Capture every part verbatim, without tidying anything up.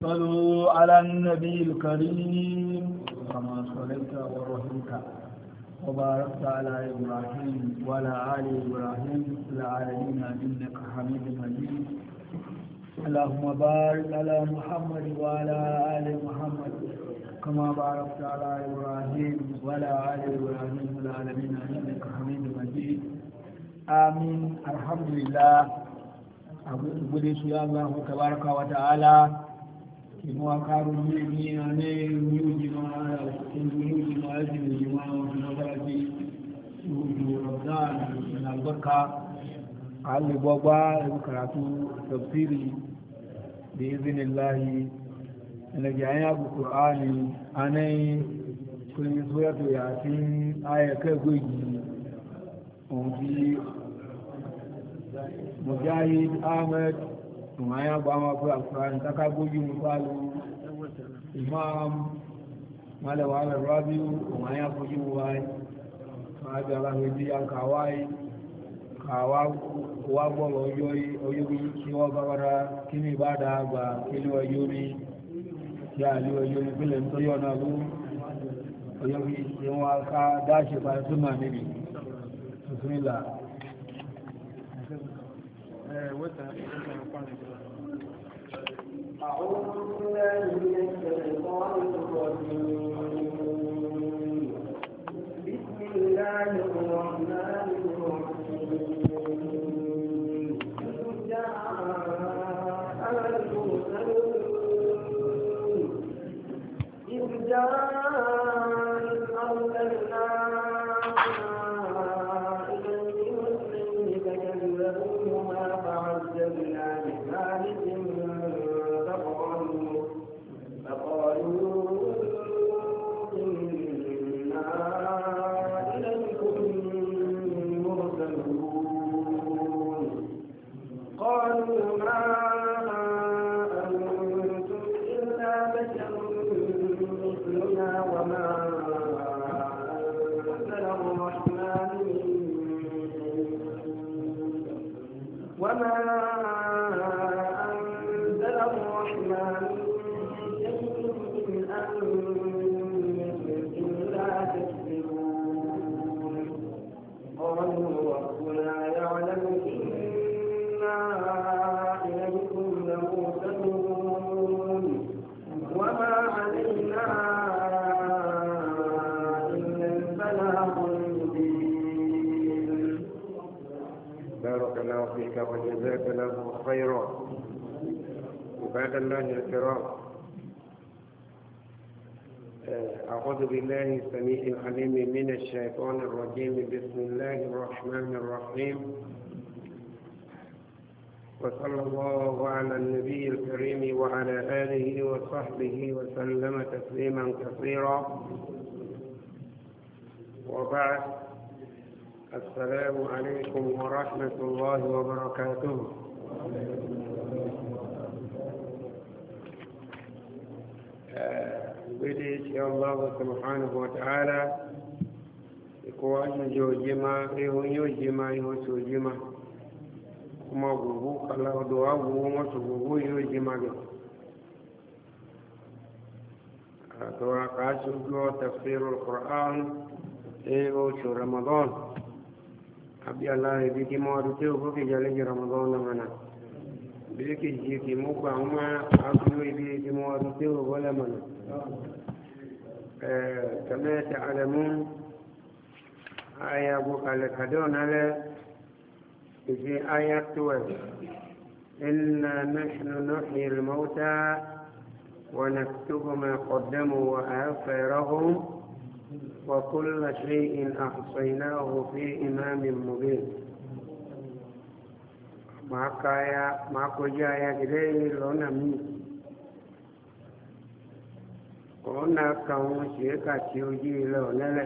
صلوا على النبي الكريم كما صليت ورحمت وباركت على إبراهيم وعلى آل إبراهيم في العالمين إنك حميد مجيد. اللهم بارك على محمد وعلى آل محمد كما باركت على إبراهيم وعلى آل إبراهيم في العالمين إنك حميد مجيد. آمين. الحمد لله. أقول يا الله تبارك وتعالى ìmọ̀ akárò ní ní alẹ́ ní òjìmọ̀ ní òjìmọ̀ ẹ̀sìn òjìmọ̀ ọ̀fìnàbárají ìwòjò rọ̀dán ìlàgbọ́ká alìgbọ́gbá ẹ̀rùkàràtù tafsiri da izinillahi ẹlẹ́gbẹ̀ ayé àbùkù áàni anáyí kúrò sóyàtò yà sí ayẹ̀kẹ́gbẹ̀ yìí ohun tí Mujahid Ahmed Tumaya Bama kwa Quran taka goji mfalo Imam Mala wala Rabiu Tumaya goji wai Maja la hedi ya kawai kawa kwa bolo oyoi oyobi kiwa bagara kimi bada ba kili oyobi ya li oyobi bile ntoyo na lu oyobi kiwa ka dashi ba sunna nabi bismillah. أعوذ بالله من الشيطان الرجيم. بسم الله الرحمن الرحيم. جاء المرسلون إذ جاء أرسلنا وجزاك له خيرا. عباد الله الكرام، أعوذ بالله السميع العليم من الشيطان الرجيم. بسم الله الرحمن الرحيم، وصلى الله على النبي الكريم وعلى آله وصحبه وسلم تسليما كثيرا، وبعد. السلام عليكم ورحمة الله وبركاته. بديت يا الله سبحانه وتعالى يكون جوجما يوجما يوجما كما غوغو كلا دعاء وما سغوغو يوجما دعاء كاشو تفسير القرآن إيه شهر رمضان. أبي الله يبيك ما أرتيه في جلج رمضان منا بيك يجيك موقع ما أبي يبيك ما أرتيه ولا منا. كما تعلمون آية بوكا لكدون على في آية اثنا عشر إنا نحن نحيي الموتى ونكتب ما قدموا وآثارهم وكل شيء أحصيناه في إمام مبين. ما كايا ما كوجايا كده لونا مي كونا كون شيكا تيوجي لونا لا.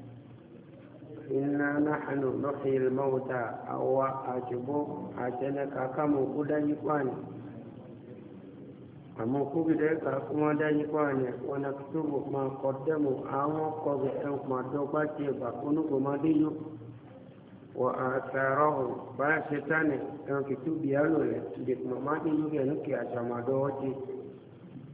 إنا نحن نحيي الموتى أو أجبو أجنك كم كودا يقاني àmọ́ kóbìdẹ́ ká kó wọ́n dá yípa àyẹ̀ wọn náà tó bò máa kọ́ dẹ́mù àwọn kọ̀ọ̀bẹ̀ ẹ̀hùn máa dọ́gba tí ẹ̀bà kónúkò máa dé yó wọ àtàrọ̀hùn bá ṣe tánì ẹ̀hùn kìtú bìálò rẹ̀ dèkùn máa dé yó kẹ̀ ní kí àṣàmàdọ́wọ́ ti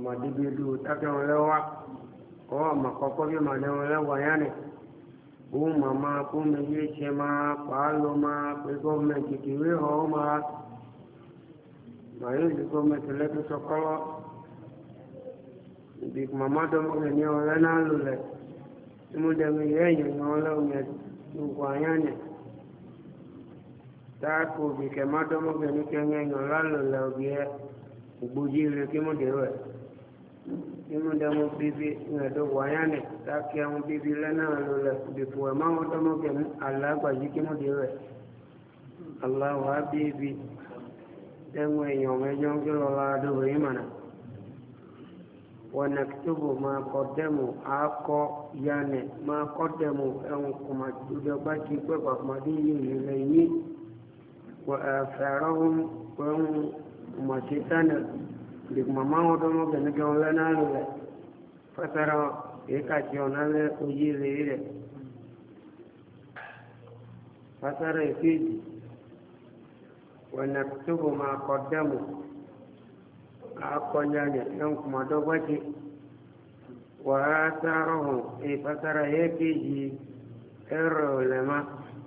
madibidu take olewa o makoko bi madewole wayane u mama ku meje chema palo ma ko government kiwe ho ma mayo government le to sokolo big mama do mo ni ole na lule mu de mi yenyo ngole unye wayane ta ko bi ke ma do mo ni kenye ngola lule obie ubuji le kimo dewe kimo de mo bibi ngado wayane ta ke mo bibi le na lule bi po ma mo do mo ke ala gba ji kimo dewe allah wa bibi denwe yo me jonge lo la do imana wa naktubu ma qaddamu ako yani ma qaddamu an kuma do ba ki ko ba ma di ni le ni wa afarahum wa ma sitana dik mama odo mo gene ke on lana le fatara e ka ti onale oji le ile fatara e fi wa naktubu ma qaddamu akonyane en kuma do bati wa atarahu e fatara e fi ero lema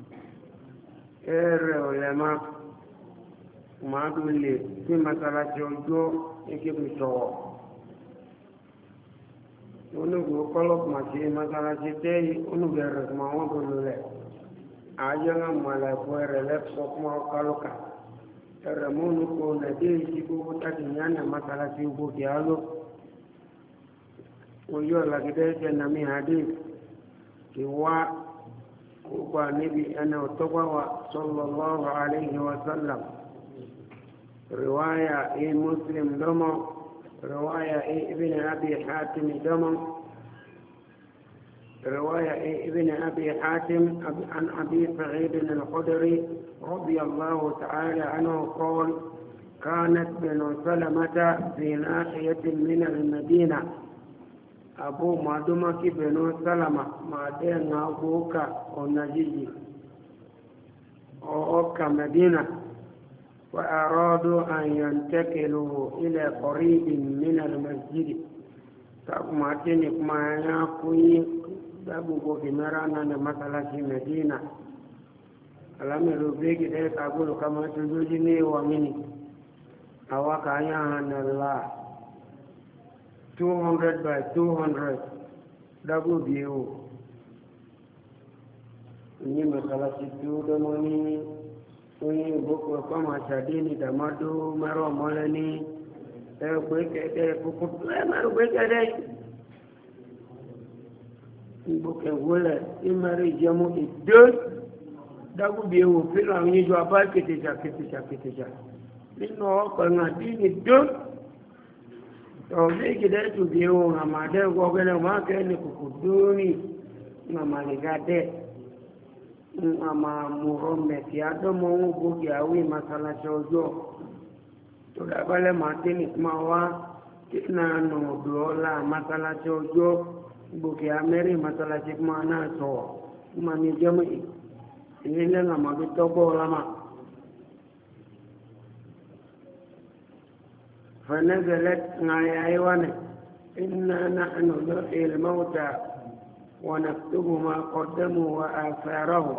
ero lema maadule tí masalasi ọjọ́ eke bi sọ̀rọ̀ onugu kọlọ́kùnmá sí masalasi tẹ́yì onugẹ̀rẹ̀ kùmá wọn tó lulẹ̀ àjọyọ̀ mọ̀lẹ̀ fún ẹrẹ̀ lẹ́pọ̀ kùmá kálùkà ẹrẹ̀ múnu kò nàdé ìsí gbogbo tàbí yánà masalasi gbogbo alo ojú ọ̀làgídẹ́ ẹsẹ̀ nàmi àdé kì wá gbogbo àníbi ẹnà ọ̀tọ́gbà wa sallallahu alayhi wa sallam. رواية إيه مسلم دمو رواية إيه ابن أبي حاتم دمو رواية إيه ابن أبي حاتم عن أبي سعيد الخدري رضي الله تعالى عنه قال كانت بنو سلمة في ناحية من المدينة أبو مادمك بنو سلمة ما دين أبوك ونجي أوك مدينة وأرادوا أن ينتقلوا إلى قريب من المسجد فأمتني كما يقوي دابو في مرانا مثلا في مدينة ألم يربيك ذلك أقول كما تزوجني ومني أواك أيها الله two hundred by two hundred دابو بيو ini masalah situ domoni oyin ìgbókò ẹ̀kọ́ máa ṣàdé ní dàmádó mẹ́rọ mọ́lẹ́ ní ẹgbẹ́ kẹ́ẹ̀dẹ́ kókó mẹ́rọ gbé kẹ́ẹ̀dẹ́ ìgbókò ìwọlẹ̀ ìmẹ́rọ ìjẹmú ìdó dágúbi ewu fílọ̀ àwọn yíjọ abá kìtìṣà kìtìṣà kìtìṣà nínú ọkọ̀ ìrìn àti ìdó ọ̀gbẹ́ ìgìdẹ́ tùbí ewu àmàdẹ́ gbọ́gbẹ́lẹ́ wọn kẹ́ ní kòkò dóní àmàlẹ́gàdẹ́ ama murome ti adomo ugo ya wi masala jojo to da bale matini mawa kina no dola masala jojo ugo ya meri masala jikma na to mani jami ile na mabitobo lama فنزلت ngaya aywane inna nahnu nuhyil mauta ونكتب ما قدموا وآثارهم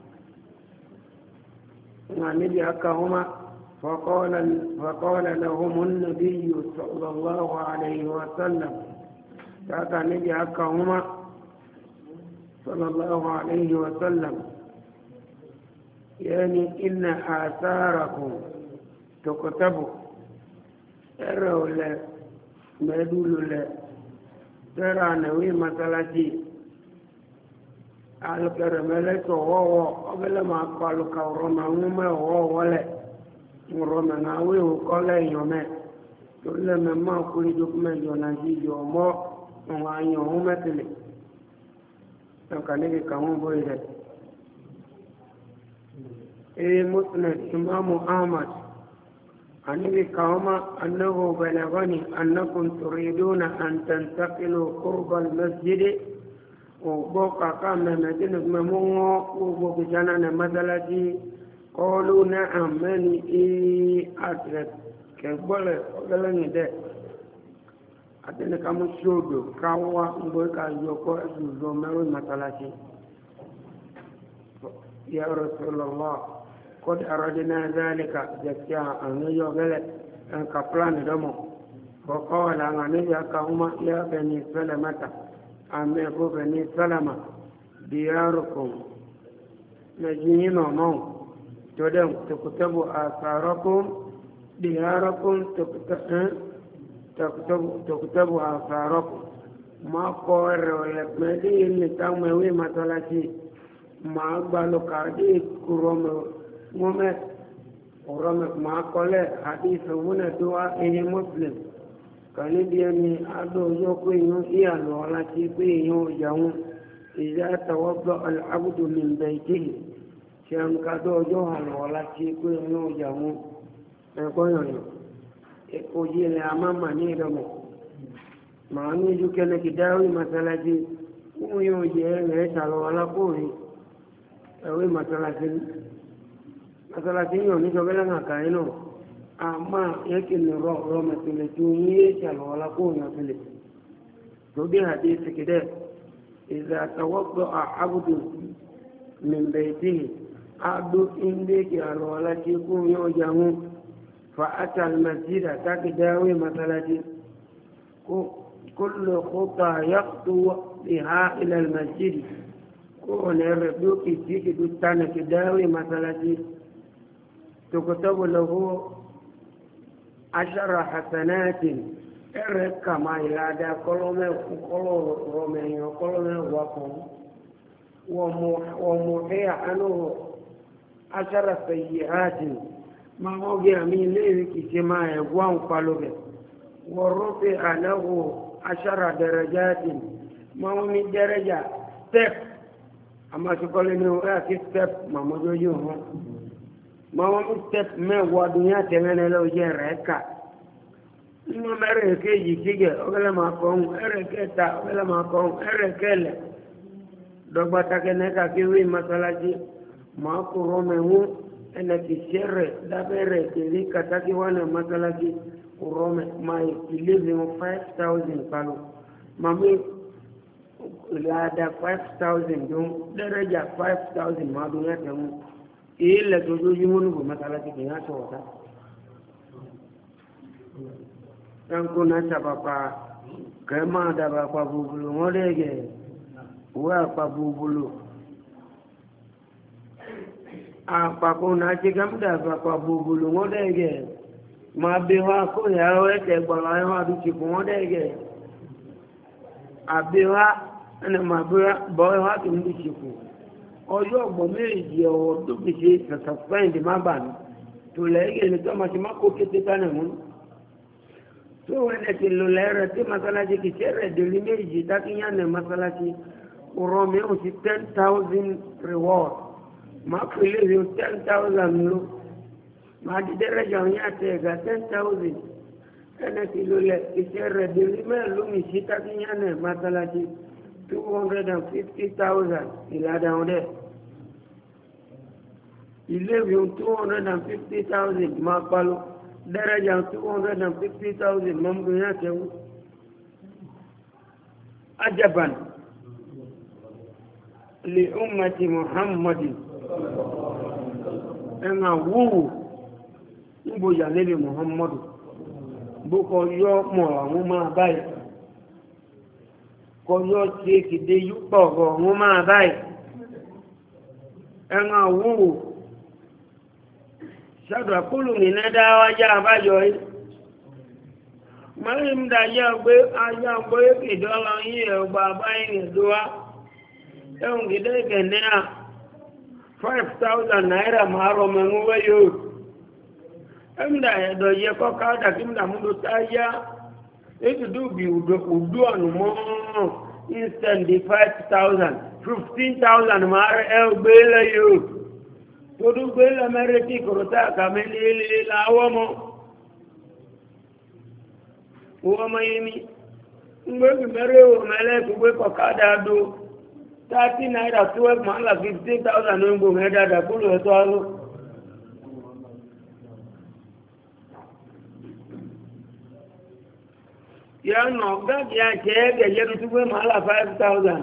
ونبي أكهما فقال, فقال لهم النبي صلى الله عليه وسلم فأتى نبي أكهما صلى الله عليه وسلم يعني إن آثاركم تكتبوا أروا لا مدول لا ترى نوي مسألتي alùpẹ̀rẹ̀mẹ́lẹ́ tó wọ́wọ́ ọbẹ̀lẹ̀ máa kọ alùkà ọ̀rọ̀mà ń mẹ́ wọ́wọ́ lẹ̀ ọ̀rọ̀mà náà wíwò kọ́lẹ̀ èèyàn mẹ́ tó lẹ́mẹ̀ máa kú ní dókúmẹ̀ntì ọ̀nà jíjọ ọmọ àwọn àyàn ọ̀hún mẹ́tìlẹ̀ ẹ̀ka níbi kàwọn bóyí rẹ̀. ee muslim imamu ahmad anibi kàwọn annahu balagani annakum turiduna an tantaqilu qurba al-masjid ogbo kaka mẹmẹdínú mẹmú wọn gbogbo kìsánà ní mọ́sálásí kọlu ní àmẹ́ni ii àtìrẹ kẹgbọ́lẹ̀ ọgẹ́lẹ́yìn dẹ̀ atene kama shodo kawa ngoy ka yoko esu do mewe matalati ya rasulullah qad aradna dhalika jakya an yogale an ka plan damo ko qala ngani ya ka uma ya bani salamata ame ko bani salama diyarukum najino no todem tukutabu asarakum diyarukum tukutabu تكتب آثاركم ما قر ويكمدي اللي تموي مثلاتي ما قالوا كادي كروم مومت كروم ما قال حديث من دعاء مسلم كان بيني أدو يوكو يوكي ولا تيكي يوجعون إذا توضأ العبد من بيته شام كادو جوهر ولا تيكي يوجعون يقولون oji le amama ni domo maanu ju kene kidawi masalaji uyo je le talo wala kuri ewe masalaji masalaji yo ni jogela ngaka ino ama yake ni ro ro matule tuye talo wala kuri matule to bi hadisi kide idha tawadda abdu min baytihi adu inde ki alo wala ki ku yo jamu فأتى المسجد تكداوي مثلا كل خطى يخطو بها إلى المسجد كون يردوك تيجي تستانا كداوي مثلا تكتب له عشر حسنات إرك ما يلادا كلهم كلهم رومين كلهم وقوم ومحيى عنه عشر سيئات ما هو جميل ليه كما يقوم قلبه ورفع له عشر درجات ما هو من درجة step أما تقول إنه أكيد step ما موجود ما هو step ما هو دنيا تمنى لو جاء ركع ما مرة كيجي كيجي ولا ما كون ركعتا ولا ما كون ركعلا دكتور كنا كيوي مثلاً ما كرومه ena kishere dabere kili kataki wana masalaki urome my living five thousand palo mami lada five thousand dum daraja five thousand ma dunya tamu illa tojoji mun go masalaki kinya tota dan kuna sabapa kema da ba kwa bubulu ngolege wa kwa bubulu àpapọ̀ náà ti gámdà àpapọ̀ bòbòlò wọ́n dẹ́gẹ̀ máa bí wá kó ìyàwó ẹ̀kẹ́ gbọ́nà ẹ̀wọ̀n àdúgbò fún wọ́n dẹ́gẹ̀ àbí wá ẹni máa bí wá bọ́ ẹ̀wọ̀n àdúgbò fún ọjọ́ ọgbọ̀n méjì ọwọ́ tó fi ṣe sọ̀sọ̀fẹ́ǹdì má bà mí tó lẹ́yìn ní tó máa ti má kó kété tánà mú tó wẹ́n ti lò lẹ́rẹ̀ tí masalasi kì í ṣe rẹ̀ dèlí méjì dákíyàn ní masalasi rọ̀ mi ò sí ten thousand reward ma pèlè yóò ten thousand ló ma di dẹ́rẹ́jà òun yà tẹ̀ ẹ̀gá ten thousand ẹnẹ ti lò lẹ̀ iṣẹ́ rẹ̀ dèrí mẹ́rin lómi sí tákìyàn náà masalasi two hundred and fifty thousand ìlàdà wọn dẹ̀ ilé ìwé two hundred and fifty thousand ma palo dẹ́rẹ́jà two hundred and fifty thousand ma ń bọ̀ yà tẹ̀ wọ́n ajaban li ummati muhammadin ẹ̀nà wúwù níbòyà níbi muhammadu bókọ yọ mọ̀ àwọn máa báyìí kọ yọ tí èkìdé yúpọ̀ ọ̀rọ̀ àwọn máa báyìí ẹ̀nà wúwù ṣàdọ̀ àkúlù nínú dáwájá àbájọ yìí mọ́rin dá yá gbé ajá gbé ìdọ́lọ yìí ẹ̀gbà báyìí ẹ̀dọ́wá ẹ̀hùn gidẹ́ ìgẹ̀ẹ́ náà five thousand naira máa rọ mẹ́mú wẹ́yọ ẹ̀mdà ẹ̀dọ̀ yẹ kọ́ káàdà kí mdà múlò táyá ètò dùbì ùdú ọ̀nù mọ́ instant di five thousand fifteen thousand máa rẹ ẹ gbé lẹ́yọ tó dún gbé lẹ́mẹ́rẹ́ tí kòròtà kàmí lílé láwọ́ mọ́ wọ́n mọ́ yé mi ń gbé mẹ́rẹ́ òmẹ́lẹ́ tó gbé kọ́ káàdà dó thirty naira twelve mala fifteen thousand ló ń gbòmù ẹ dáadáa kúrò ẹ tó arú. ya nọ gaghị ya chee ga-ejeru tupu mala five thousand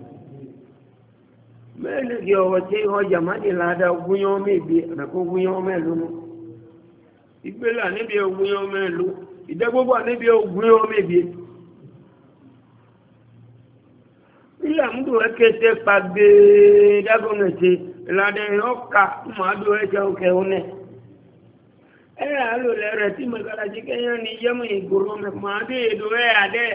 mẹ́lẹ̀ kí ọwọ́ tí ọjà má ní láàdá ogúnyán mẹ́bí ẹ̀kọ́ ogúnyán mẹ́lú nù ìgbélà níbi ogúnyán mẹ́lú ìdẹ́gbogbo níbi ogúnyán mẹ́bí ilẹ̀ àmúdò ẹkẹsẹ̀ pàgbé dágọ́nẹ̀tẹ̀ ìlànà ọkà màádù ẹ̀jẹ̀ òkè ọ̀nẹ̀ ẹ̀rẹ̀ àlòlẹ̀ rẹ̀ tí mẹ́kàlájí kẹ́yàn ní yẹ́mù ìgbòrò mẹ́kàmádé èdò ẹ̀ àdẹ́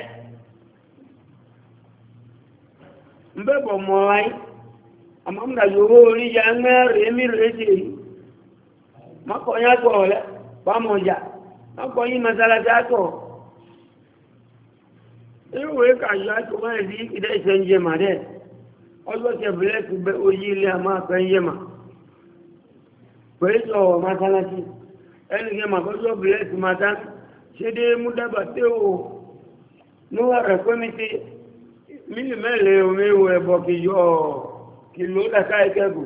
mbẹ́bọ̀ mọ́ wáyé àmọ́mdà yòró orí ya mẹ́rin èmì rẹ̀ ṣe yìí mọ́kọ̀ yá tọ̀ ọ̀lẹ́ pàmọ̀jà mọ́kọ̀ yí mẹ́sàlásí àtọ̀ ìwé kàyọ́ àtọ̀ wáyé sí ìdẹ́ ìṣẹ́ ń jẹ mà dẹ́ ọjọ́ tẹ bìlẹ́kì bẹ oyí ilé àmọ́ àpẹ́ ń jẹ mà pẹ̀lú sọ̀rọ̀ mẹ́sàlásí ẹni kẹ́ mà kọjọ́ bìlẹ́kì mà tán ṣe dé mú dábàá tẹ́ o níwà rẹ̀ pẹ́ mi ti mílì mẹ́lẹ̀ omi ìwò ẹ̀bọ̀ kì yọ ọ́ kìlò dàkà ìkẹ́gù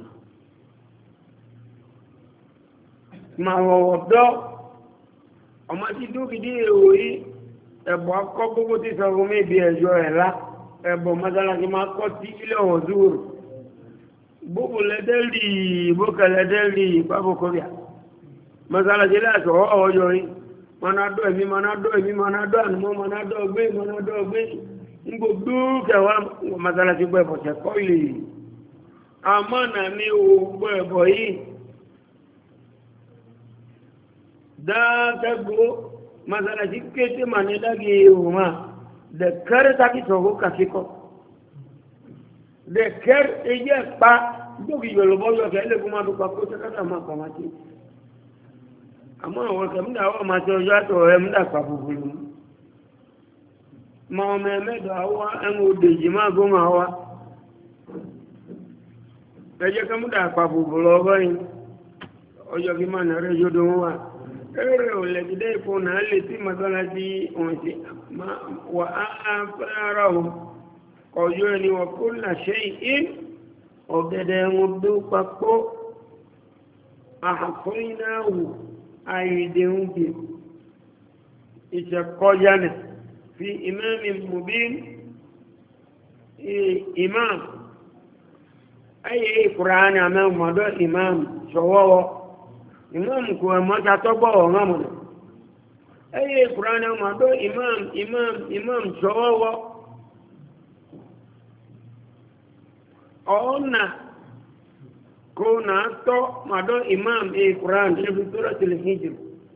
ma wọ̀wọ̀ dọ́ ọmọ tí dúkìdí èrò yìí ẹ̀bọ̀ akọ́ gbogbo tí sọ fún mébi ẹ̀yọ ẹ̀lá ẹ̀bọ̀ mọ́sálásí máa kọ́ tí ilé ọ̀wọ̀ dúró gbogbo lẹ́dẹ́lì ìbókẹ̀ lẹ́dẹ́lì ìpábòkọ́bíà mọ́sálásí láti ọwọ́ yọ yìí mọ́nádọ́ ẹ̀mí mọ́nádọ́ ẹ̀mí mọ́nádọ́ ànúmọ́ mọ́nádọ́ ọgbé mọ́nádọ́ ọgbé gbogbo kẹwàá mọ́sálásí gbọ́ ẹ̀bọ̀ tẹ̀kọ́ ilé yìí àmọ́nà ní ogbó ẹ̀bọ̀ yìí dáadẹ́gbó masalasi kéte ma ní dági ìhùnmá dẹ̀kẹ́rẹ́ tàbí sọ̀rọ̀ kàfíkọ́ dẹ̀kẹ́rẹ́ ẹjẹ́ pa gbógi yọ̀lọ̀bọ́ yọ̀kẹ́ ẹlẹ́gbó máa dùpa kó tẹ́kẹ́tà máa kọ̀ máa tí àmọ́ àwọn kẹmúdà wọ́n máa tẹ́ ọjọ́ àtọ̀ ẹmúdà pàbùbùlù ma ọmọ ẹmẹ́dọ̀ àwọ́ ẹnu òdèjì máa gómà wá ẹjẹ́ kẹmúdà pàbùbùlù ọgọ́ yìí ọjọ́ kí máa nà rẹ̀ yóò dùn wá ẹ̀rẹ̀ òlẹ̀gídẹ́ ìfò náà lè tí mọ́sálásí òun sí wà á fẹ́ra o ọjọ́ ẹni wọ́n kó làṣẹ ìhìn ọ̀gẹ̀dẹ̀ ẹ̀wọ̀n tó papọ̀ àhàkọ́yìnáwò àìdẹ̀hùn bí ìṣẹ̀kọ́jánà fi ìmáàmì mubin imam ayé ìkùránì àmẹ́mọ̀dọ́ imam ṣọwọ́wọ́ imam kò ẹ̀mọ́ta tọ́gbọ́ ọ̀rán mọ̀nà ẹyẹ ìkùránà mọ̀dọ́ imam imam imam ṣọwọ́wọ́ ọ̀nà kò náà tọ́ mọ̀dọ́ imam ìkùránà ẹbí tó rẹ̀ hijr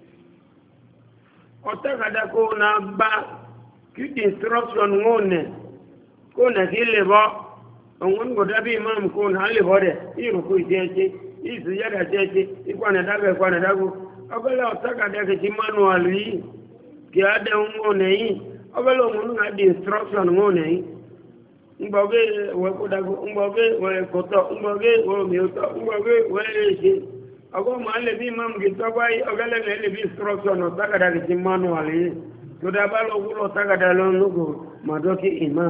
ọ̀tẹ́kàdá kò náà bá kìtì instruction wọn nẹ̀ kò náà sí lè bọ́ ọ̀wọ́n kò dábí imam kò náà lè bọ́ rẹ̀ ìrùkú ìṣẹ́ṣẹ́ ìsù yàdà jẹ́jẹ́ ìkwànàdágbà ìkwànàdágbò ọgbẹ́lẹ̀ ọ̀tàkàdá kìtì manual yìí kì á dẹ̀ ń wọ́n nẹ̀yìn ọgbẹ́lẹ̀ òmùnú náà di instruction wọ́n nẹ̀yìn ngbọ̀gbẹ́ wẹ́kọ́dágbò ngbọ̀gbẹ́ wẹ́kọ́tọ̀ ngbọ̀gbẹ́ wẹ́mìọ́tọ̀ ngbọ̀gbẹ́ wẹ́lẹ́ṣẹ́ ọgbọ́ máa lè bí imam kì tọ́gbà yìí ọgbẹ́lẹ̀ lè bí instruction ọ̀tàkàdá kìtì manual yìí tó dábà lọ́wọ́ ọ̀tàkàdá lọ́nlọ́gò màdọ́kì imam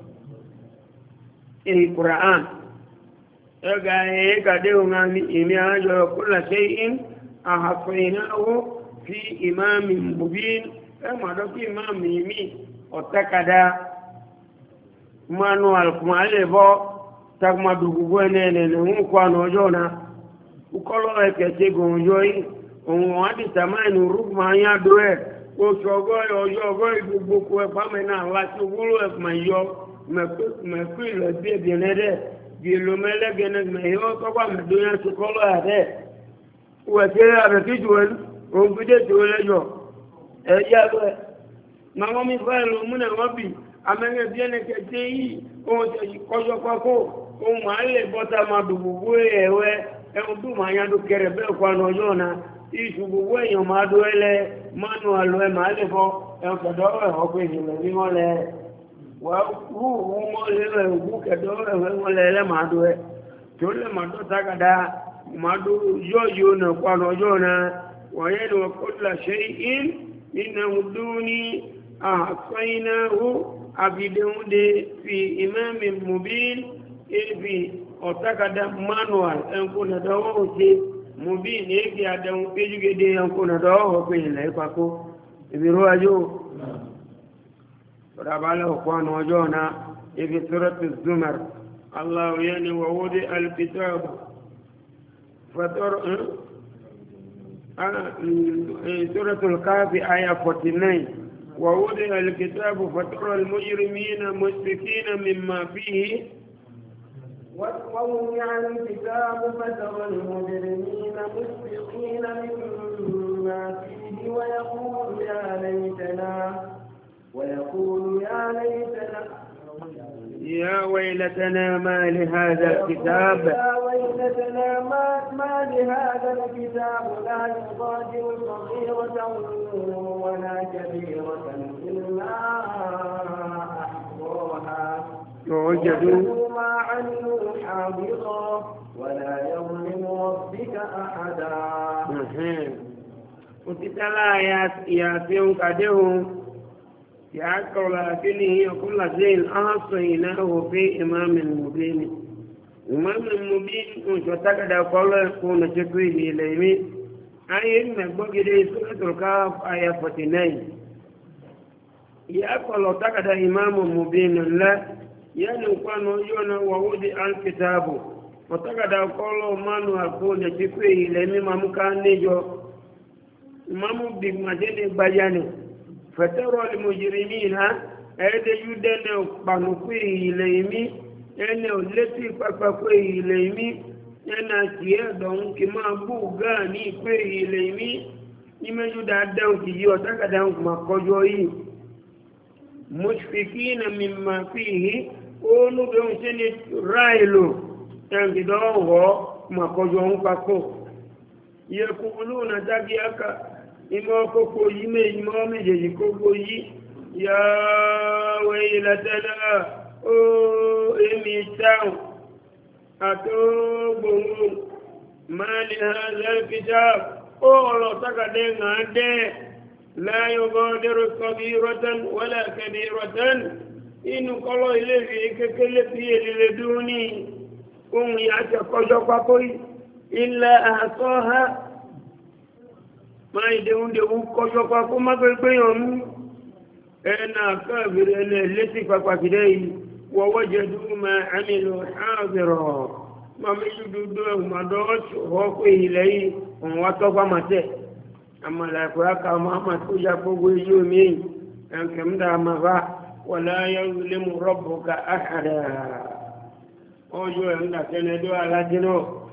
ìkùrán ẹgbà ẹ̀ẹ́gàdé ọmọ ìmì àjọ kúlà ṣe in àhàfẹ́ìnáwó fi ìmáàmì mubin ẹmọ̀dọ́kí ìmáàmì ìmì ọ̀tẹ́kàdá manual kùnmà lẹ́bọ́ takmàdù gbogbo ẹnẹ́ẹ̀nẹ̀ ń kwànà ọjọ́ náà ukọ́lọ́ ẹ̀kẹ̀ṣẹ́ gọ̀ọ̀yọ́ yìí òun wọ́n ti tàmáìnù rúgbùmá yádó ẹ̀ oṣù ọgọ́ ọjọ́ ọgọ́ ìgbogbo ẹ̀pàmẹ́ náà láti wúlò ẹ̀kùnmá yọ mẹ́kú ìlọ̀ bí ẹ̀bìnrin gèlò mẹ́lẹ́gẹ̀ẹ́nẹ́ mẹ́yọ́ tọ́gbà mẹ́dóyá ti kọ́lọ́ àrẹ́ wẹ̀kẹ́ àrẹ̀kíjù ẹ̀ òun gbídé tí ó lẹ́jọ́ ẹ̀yà rẹ̀ ma wọ́n mi fẹ́ lọ múnà wọ́n bì amẹ́rẹ́ bí ẹnẹ́ kẹtẹ́ yìí ohun tẹ̀ kọjọ́ pákó ohun máa lè bọ́ta máa dùgbùgbù ẹ̀wẹ́ ẹ̀hún tó máa yàdó kẹrẹ̀ bẹ́ẹ̀ kọ́ àná ọjọ́ náà ìṣù gbogbo èèyàn máa dó ẹlẹ́ mánu àlọ́ ẹ̀ máa lè fọ́ ẹ̀hún kẹ̀dọ́ ẹ̀họ́ pé ìṣẹ̀lẹ̀ bí wọ́n lẹ́ wú wọ́n lérò ẹ̀wú kẹ̀dọ́ ẹ̀wọ́n lẹ́ ẹlẹ́ máa dó ẹ̀ tó lè máa dó tágàdá máa dó yọ́ yóò nà kọ́ àná ọjọ́ náà wọ́n yẹ́ ni wọ́n kó إنه دوني أحصيناه أبدون في إمام مبين في أتكاد مانوال أنكون دوه مبين إيكي أدام كيجي دي أنكون دوه في الهيفاكو إبرو أجو رباله قوان وجونا في سورة الزمر الله يعني ووضع الكتاب فتر آه. سورة الكهف آية تسعة وأربعين ووضع الكتاب فترى المجرمين مشفقين مما فيه ووضع الكتاب فترى المجرمين مشفقين مما فيه ويقول يا ليتنا ويقول يا ليتنا يا ويلتنا ما لهذا الكتاب يا ويلتنا ما, ما لهذا الكتاب لا يغادر صغيرة ولا كبيرة إلا أحصاها ووجدوا ما عملوا حاضرا ولا يظلم ربك أحدا. وتتلا ياسين قدهم يعقل لكنه كل شيء أحصيناه في إمام مبين إمام مبين وتتكد قول يكون تكويه إليه أي إن بقي سورة الكهف آية أربعة وأربعين يعقل تكد إمام مبين لا يعني كان يونا ووضع الكتاب وتكد قول من يكون تكويه إليه ما مكان نجو إمام بمجين بيانه فترى المجرمين أيضا يدن بانقوه إليمي أنا التي فقفوه إليمي أنا كيادهم كما بوغاني قوه إليمي إما يدعون كيو تكدهم كما قجوه مشفقين مما فيه أولو بيونسين رايلو تنكدوه كما قجوه فقو يقولون تاكياكا ìmọ̀ kókó yìí mẹ́ ìmọ̀ méjèèjì kókó yìí yà wẹ́ ìlàtẹ́lá ó èmì táwọn àtógbòmù máa lè ha lẹ́rìkítà ó ọ̀rọ̀ tákàdé ńà dẹ́ láyọ̀gọ́ dẹ́rọ kọbí rọ́tán wọ́lá kẹbí rọ́tán inú kọ́lọ̀ ilé fi kékeré fi èlèrè dúró ní ohun ìyàtọ̀ kọjọ́ pápó ilẹ̀ àṣọ́ ha máa ìdéhùndé wú kọjọ́ papọ̀ má gbégbé yàn mú ẹ̀nà káàbìrì ẹ̀nà létí pàpàkìdé yìí wọ́wọ́ jẹ́dú ma àmìlò ààbìrọ̀ ma méjì dúdú ẹ̀hùnmọ́dọ́ ọ̀pọ̀ ilẹ̀ yìí òun wá tọ́gbà màtẹ́ àmàlàkùn aka máa tó yá gbogbo yìí omi yìí ẹ̀kẹ́mdà àmàbá wọ̀lá yẹ́wùlé mú rọ́bù ka àhàdà ọjọ́ ẹ̀mdà kẹ́nẹ́dọ́ alájínà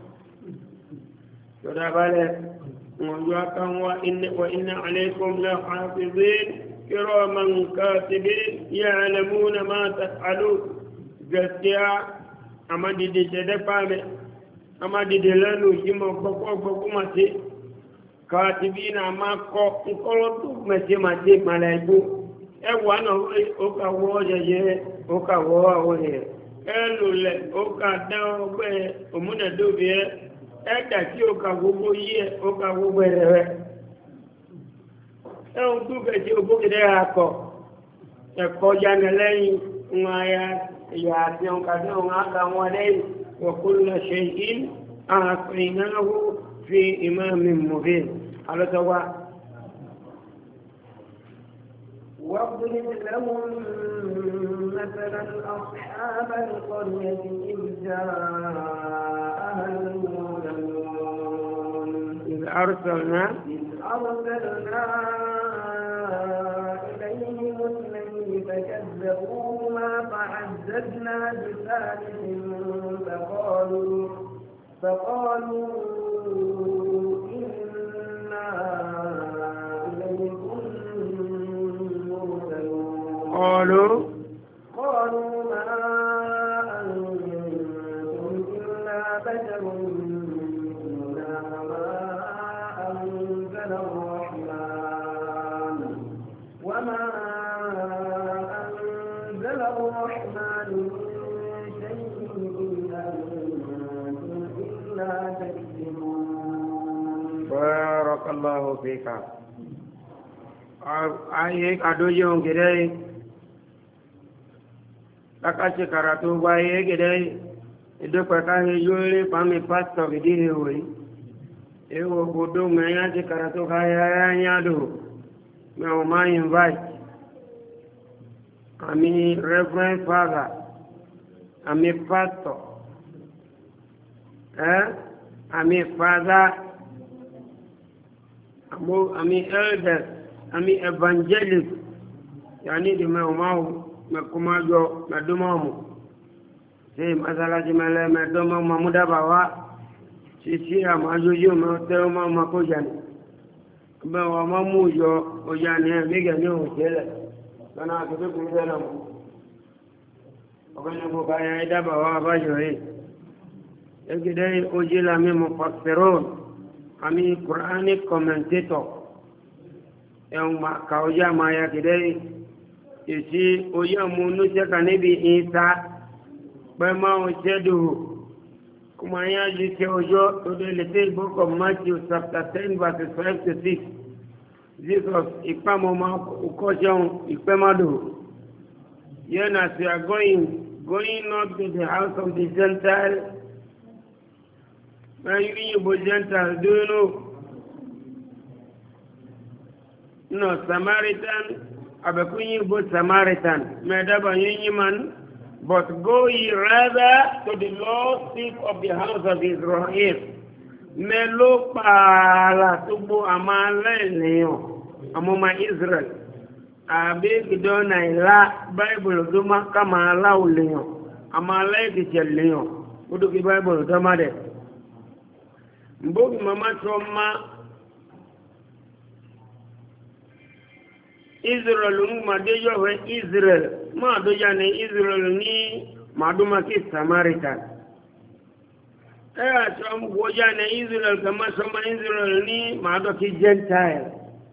tọ́dá balẹ̀ وجاكم وإن, وإن عليكم لحافظين كراما كاتبين يعلمون ما تفعلون جسيا أما دي دي تدفع أما دي دي لانو جمع بقوة بقوة ماتي كاتبين أما قلتو ماتي ماتي ملايكو ẹwà náà ó kà wọ́ jẹjẹ ó kà wọ́ àwọn èèyàn ẹlò lẹ̀ ó kà dá ọgbẹ́ òmúnàdóbi ẹ ẹ̀dà tí ó ka gbogbo yí ẹ̀ ó ka gbogbo ẹ̀rẹ̀ rẹ̀ ẹ̀hùn tó bẹ̀ tí ó gbókèdè akọ̀ ẹ̀kọ́ jáde lẹ́yìn wọn ya ìyà àti ọ̀nkàdé wọn aka wọn lẹ́yìn wọ̀kúnlẹ̀ ṣe in àpìnáwó fi ìmáàmì mọ̀bí alọ́tọ́wà واضرب لهم مثلا أصحاب القرية إذ جاءها المرسلون إذ أرسلنا إذ أرسلنا إليهم اثنين فكذبوهما فعززنا بثالث فقالوا فقالوا إنا إليكم مرسلون قالوا قالوا ما أنتم إلا بشر مثلنا وما أنزل الرحمن وما أنزل الرحمن من شيء إن أنتم إلا تكذبون. بارك الله فيك. أيك أدوجون كده kakasi karatu baye gede ido paka he yole pami pastor gidi hoyi ewo bodo meya ti karatu kaya nya do me o ma invite ami reverend father, ami pastor, eh, ami father, ami elders, ami evangelist, yani di mau mau mekumajo medumamu. Si masalah jemale medumamu mamuda bawa, sisi amajuju mau mau makujan. Bawa mamu jo ojani mega ni hotela. Kana kitu kingine mu. Wakati mukaya ida bawa bajo hii. Ekidai ojila mi mufassirun, ami Quranic commentator. Yang makauja maya kidai isi oya munu chaka nabi Isa bema ojedu kumaya jike ojo to the little book of Matthew chapter ten verses five to six. Jesus ipamo ma ukojon ipemado. Yen as we are going going not to the house of the Gentile. Where you go Gentile, do you know? No, Samaritan, abakunyi bo Samaritan, medaba yinyiman, but go ye rather to the lost sheep of the house of Israel. Melo pala tubu amale leyo, amoma Israel. Abe kidona ila Bible duma kama ala uleyo, amale kichel leyo. Udu ki Bible duma de. Mbogi mama choma Israel ma dejo we Israel ma doja ne Israel ni maduma ki Samaritan eh chom goja ne Israel kama soma Israel ni mado ki Gentile.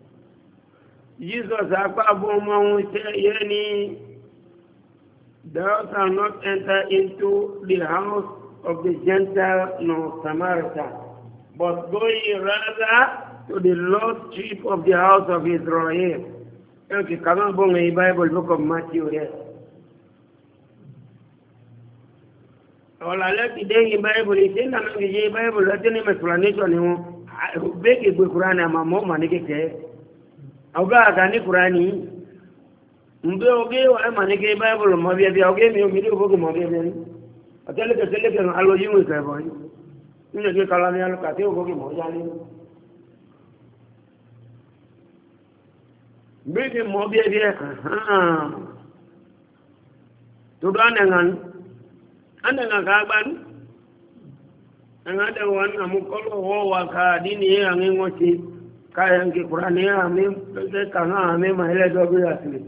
Jesus akwa bomo yani thou shalt not enter into the house of the Gentile nor Samaritan, but go ye rather to the lost sheep of the house of Israel. Okay, kama bonga i Bible book of Matthew here. Ola leki dengi Bible itenda nangi je Bible latene explanation ni beki bu Qur'an ama mo manike ke. Auga gani Qur'ani. Mbe oge wa manike Bible mo bia bia oge mi mi bogo mo bia bia. Atele ke sele ke alo yimu ke boy. Ni ke kala ni alo ka te ogo mo jani. Bege mo bia bia ha to do anengan anengan ka ban angada wan amukolo ho wa ka dini ya ngoti ka yang ki Qur'ani ya me te ka ha me mahele do bi asli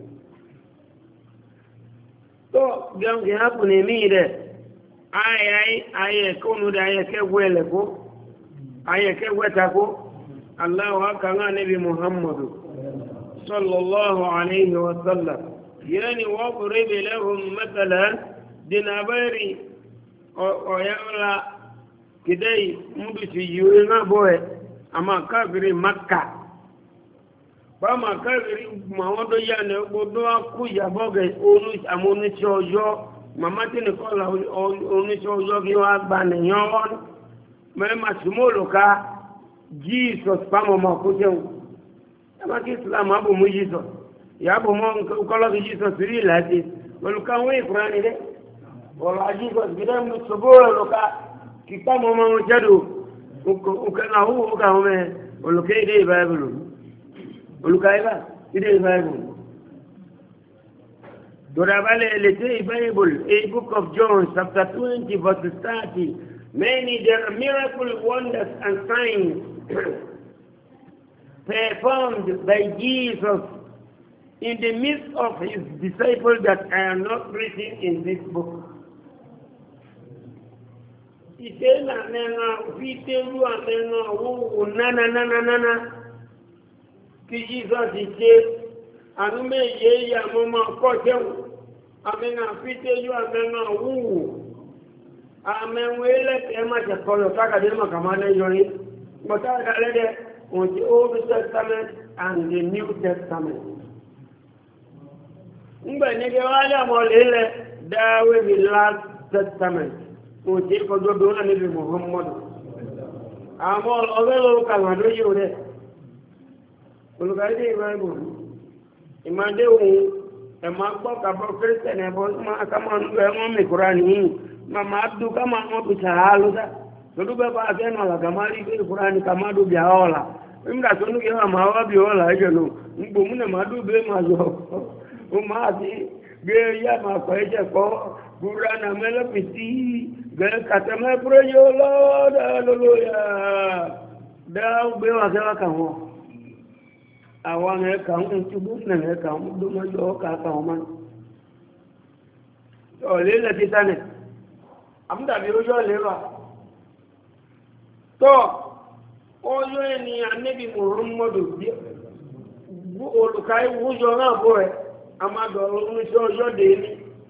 to gam ge hapo ne mi de ay ay ay ko nu da ay ke wele ko ay ke weta ko Allah wa ka nabi Muhammadu صلى الله عليه وسلم يعني واضرب لهم مثلا دينابيري ويولا كدي مدسي يوينا بوه اما كافري مكة فما كافري موضو يعني بدوا كويا بوغي اونوش اموني شوجو ماماتي نقول اونوش شوجو كيو اغباني يون مما سمولوكا جيسوس فامو مكوشو ama ki Islam abu mu Jesus ya abu mo ko lo Jesus ri lati wal kan we Qur'ani de wala Jesus gidan mu sobolo lo ka kita mo mo jadu u kana hu u ka me wal ke de Bible wal ka ida ide Bible dora bale le te Bible a book of John chapter twenty verse thirty many there are miracle wonders and signs performed by Jesus in the midst of his disciples that are not written in this book. Itena nena vitelu nena wu nana nana nana ki Jesus ite anume ye ya mama ko jeun amena vitelu nena wu amenwele tema cha kolo taka de makamana yoni motaka lede on the Old Testament and the New Testament. Ngba nige wala mo lele dawe the Last Testament. O je ko do do na Nabi Muhammad. Amol ogelo ka ngado yore. Ulu ga de Bible. Imande o ẹ máa gbọ́ kàbọ̀ kírísítẹ̀nì ẹ̀bọ̀ máa ká máa ń lo ẹ̀wọ̀n mi kúrò nìyí máa máa dùn ká máa wọ́n fi ṣàá ló dá tòdú bẹ́ẹ̀ bá a fẹ́ nà ọ̀là ká máa rí pé kúrò ní ká máa dùn bí àwọn ọ̀là nígbà tó ní kí wọ́n máa wá bí ọ̀là ẹ̀jẹ̀ lò ń gbòmù náà máa dùn bẹ́ẹ̀ máa yọ ó máa ti gbé yá máa kọ́ ẹ̀jẹ̀ kọ́ kúrò náà mẹ́lẹ́pìtì gẹ̀ẹ́ kàtẹ́mẹ́ kúrò yóò lọ́ọ́dà lọ́lọ́yà dá gbé wọn sẹ́wà kà wọ́n àwọn ẹ̀ka ń túbú nà ẹ̀ka ń dúnmọ́jọ́ ọkà àtàwọn ọmọ ọ̀lẹ́ lẹ́tí tánẹ̀ àmúdàbí ojú ọ̀lẹ́ wà tọ́ ojú ènìyàn níbi mọ̀rúnmọ́dù olùkà ìwújọ náà bó ẹ̀ àmàdọ̀ oníṣẹ́ ọjọ́ dé ní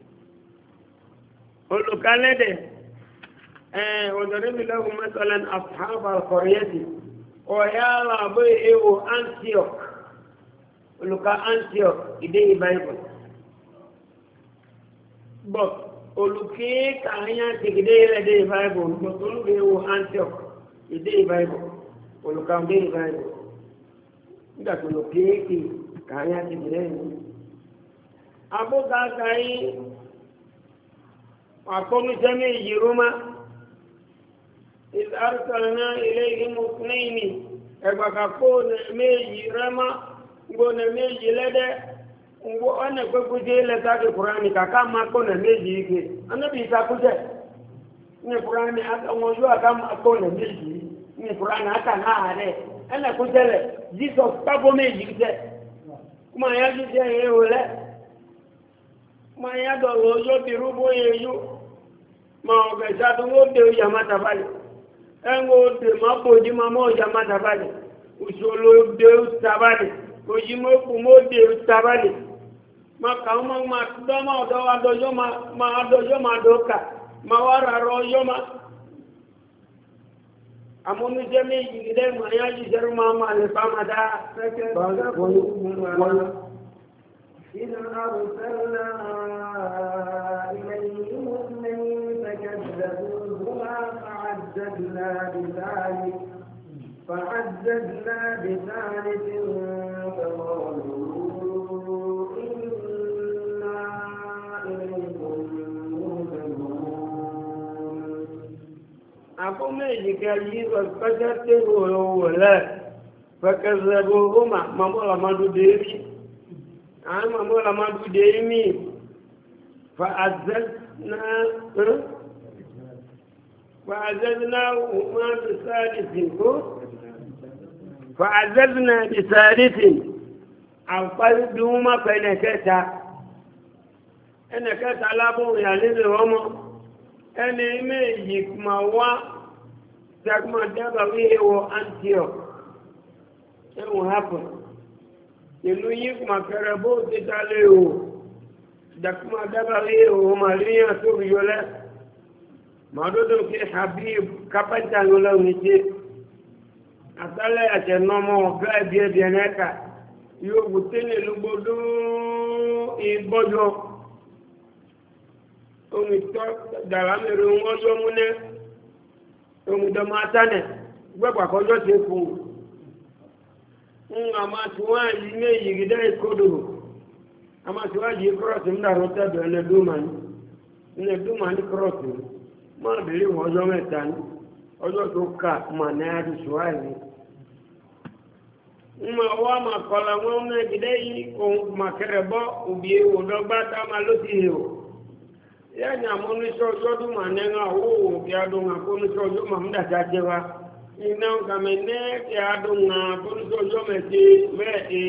olùkà lẹ́dẹ̀ ẹ̀ ọ̀dọ̀rẹ́bí lẹ́gùn mẹ́tọ́lẹ́n àfàbà kọ̀rẹ́yẹ́tì ọ̀yá àbọ̀ èèwò Antioch olùkà Antioch ìdé Bible but olùkè kàáyà tìgídé ìdé Bible but olùkè èèwò Antioch ìdé Bible olùkà ìdé Bible nígbà tó olùkè kàáyà tìgídé ìdé abúgá kàáyì àkọ́mísẹ́mì ìyírúmá ìdárúkọ̀lẹ́nà ilé ìmúkúnẹ́yìnì ẹgbàkàkó nà méjì rẹ́má ngbo na méjì lẹ́dẹ́ ngbo ọ́nà pẹ́kújẹ́ lẹ́tàkì kùránì kàkà máa kó na méjì ike anábì ìsàkújẹ́ ní kùránì àwọn ojú àká máa kó na méjì ní kùránì àkà náà rẹ̀ ẹnà kújẹ́ lẹ̀ jesus tábó méjì jẹ́ kúmọ̀ ya jíjẹ́ yẹ wọlé kúmọ̀ ya dọ̀rọ̀ ojú bìrú bóyá yú ma ọ̀gẹ̀ ìsàdúnwó dé oyà má tàbálẹ̀ ẹ̀ngọ́ dè má bòjí má mọ́ oyà má tàbálẹ̀ òṣòlò dé tàbálẹ̀ oji mo ku mo de tabali ma ka ma ma do ma do wa do yo ma ma do yo ma do ka ma wara ro yo ma amonu je mi ide ma ya ji jeru ma ma le pa ma da إذا أرسلنا إليهم اثنين فكذبوهما فعززنا بذلك فعززنا بثالث فقالوا إنا إليكم مرسلون أقوم بكالي فكذبته ولا فكذبوهما مامولا مادو ديري أنا مامولا مادو ديري فعززنا فعززناهما بثالث فعززنا بثالث القلبهما فنكتا ẹnẹkẹta alábọ̀n ìyàlẹ́lẹ̀ ọmọ ẹni méjì kùmà wá tẹ́kùmà dábà wí ẹwọ Antioch ẹwọ̀n hapun ìlú yí kùmà kẹrẹ bó ti tálẹ̀ ẹwọ tẹ́kùmà dábà wí ẹwọ màríyàn tó rí yọlẹ́ màdúdú kí Habib kápẹ́ntà ló lọ́wọ́ ní ṣe àtàlẹ́ àtẹnumọ́ ọ̀gá ẹbí ẹbí ẹnẹ́ka yóò wù tẹ́lẹ̀ lógbodó ìgbọ́jọ́ omi tọ́ dàrá mẹ́rin wọ́n yọ múnẹ́ omi dọ́mọ atánẹ̀ gbẹ́gbà kọjọ́ ṣe fún un àmà tí wọ́n yí ní ìyìgídá ìkódò àmà tí wọ́n yí kírọ̀sì ń dàrú tẹ́bẹ̀ ẹnẹ́dúmà ní ẹnẹ́dúmà ní kírọ̀sì máa bèèrè wọn ọjọ́ mẹ́ta ní ọjọ́ tó ká mà ní àdìsúwà yìí mma wá mà kọ́lá wọn ní ìgídá yìí ohun mà kẹrẹ bọ́ òbí òdọ́gbá tá a máa ló ti hì o yẹ́nì àmọ́ oníṣẹ́ ọjọ́ tó mà ní àwọ̀ òbí adùn àpò oníṣẹ́ ọjọ́ mà ń dàjà jẹ wa iná kàmẹ́ ní kí adùn àpò oníṣẹ́ ọjọ́ mẹ́tẹ́ bẹ́ẹ̀ ẹ.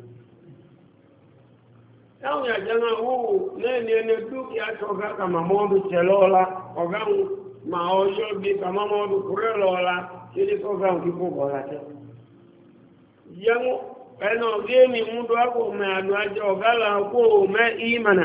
táwọn yàjẹ́ náà wò lẹ́ni ẹni dúkìá sọ̀gá kàmá mọ́ọ́dù tẹ̀ lọ́la ọ̀gá ń mà ọjọ́ bí kàmá mọ́ọ́dù kúrẹ́ lọ́la kí ni kọ́gá ń kíkó bọ̀lá tẹ́. yẹ́mu ẹnu ọ̀gá mi mú dọ́ àpò mẹ́ àdó àjọ ọ̀gá là ń kó mẹ́ ìmànà.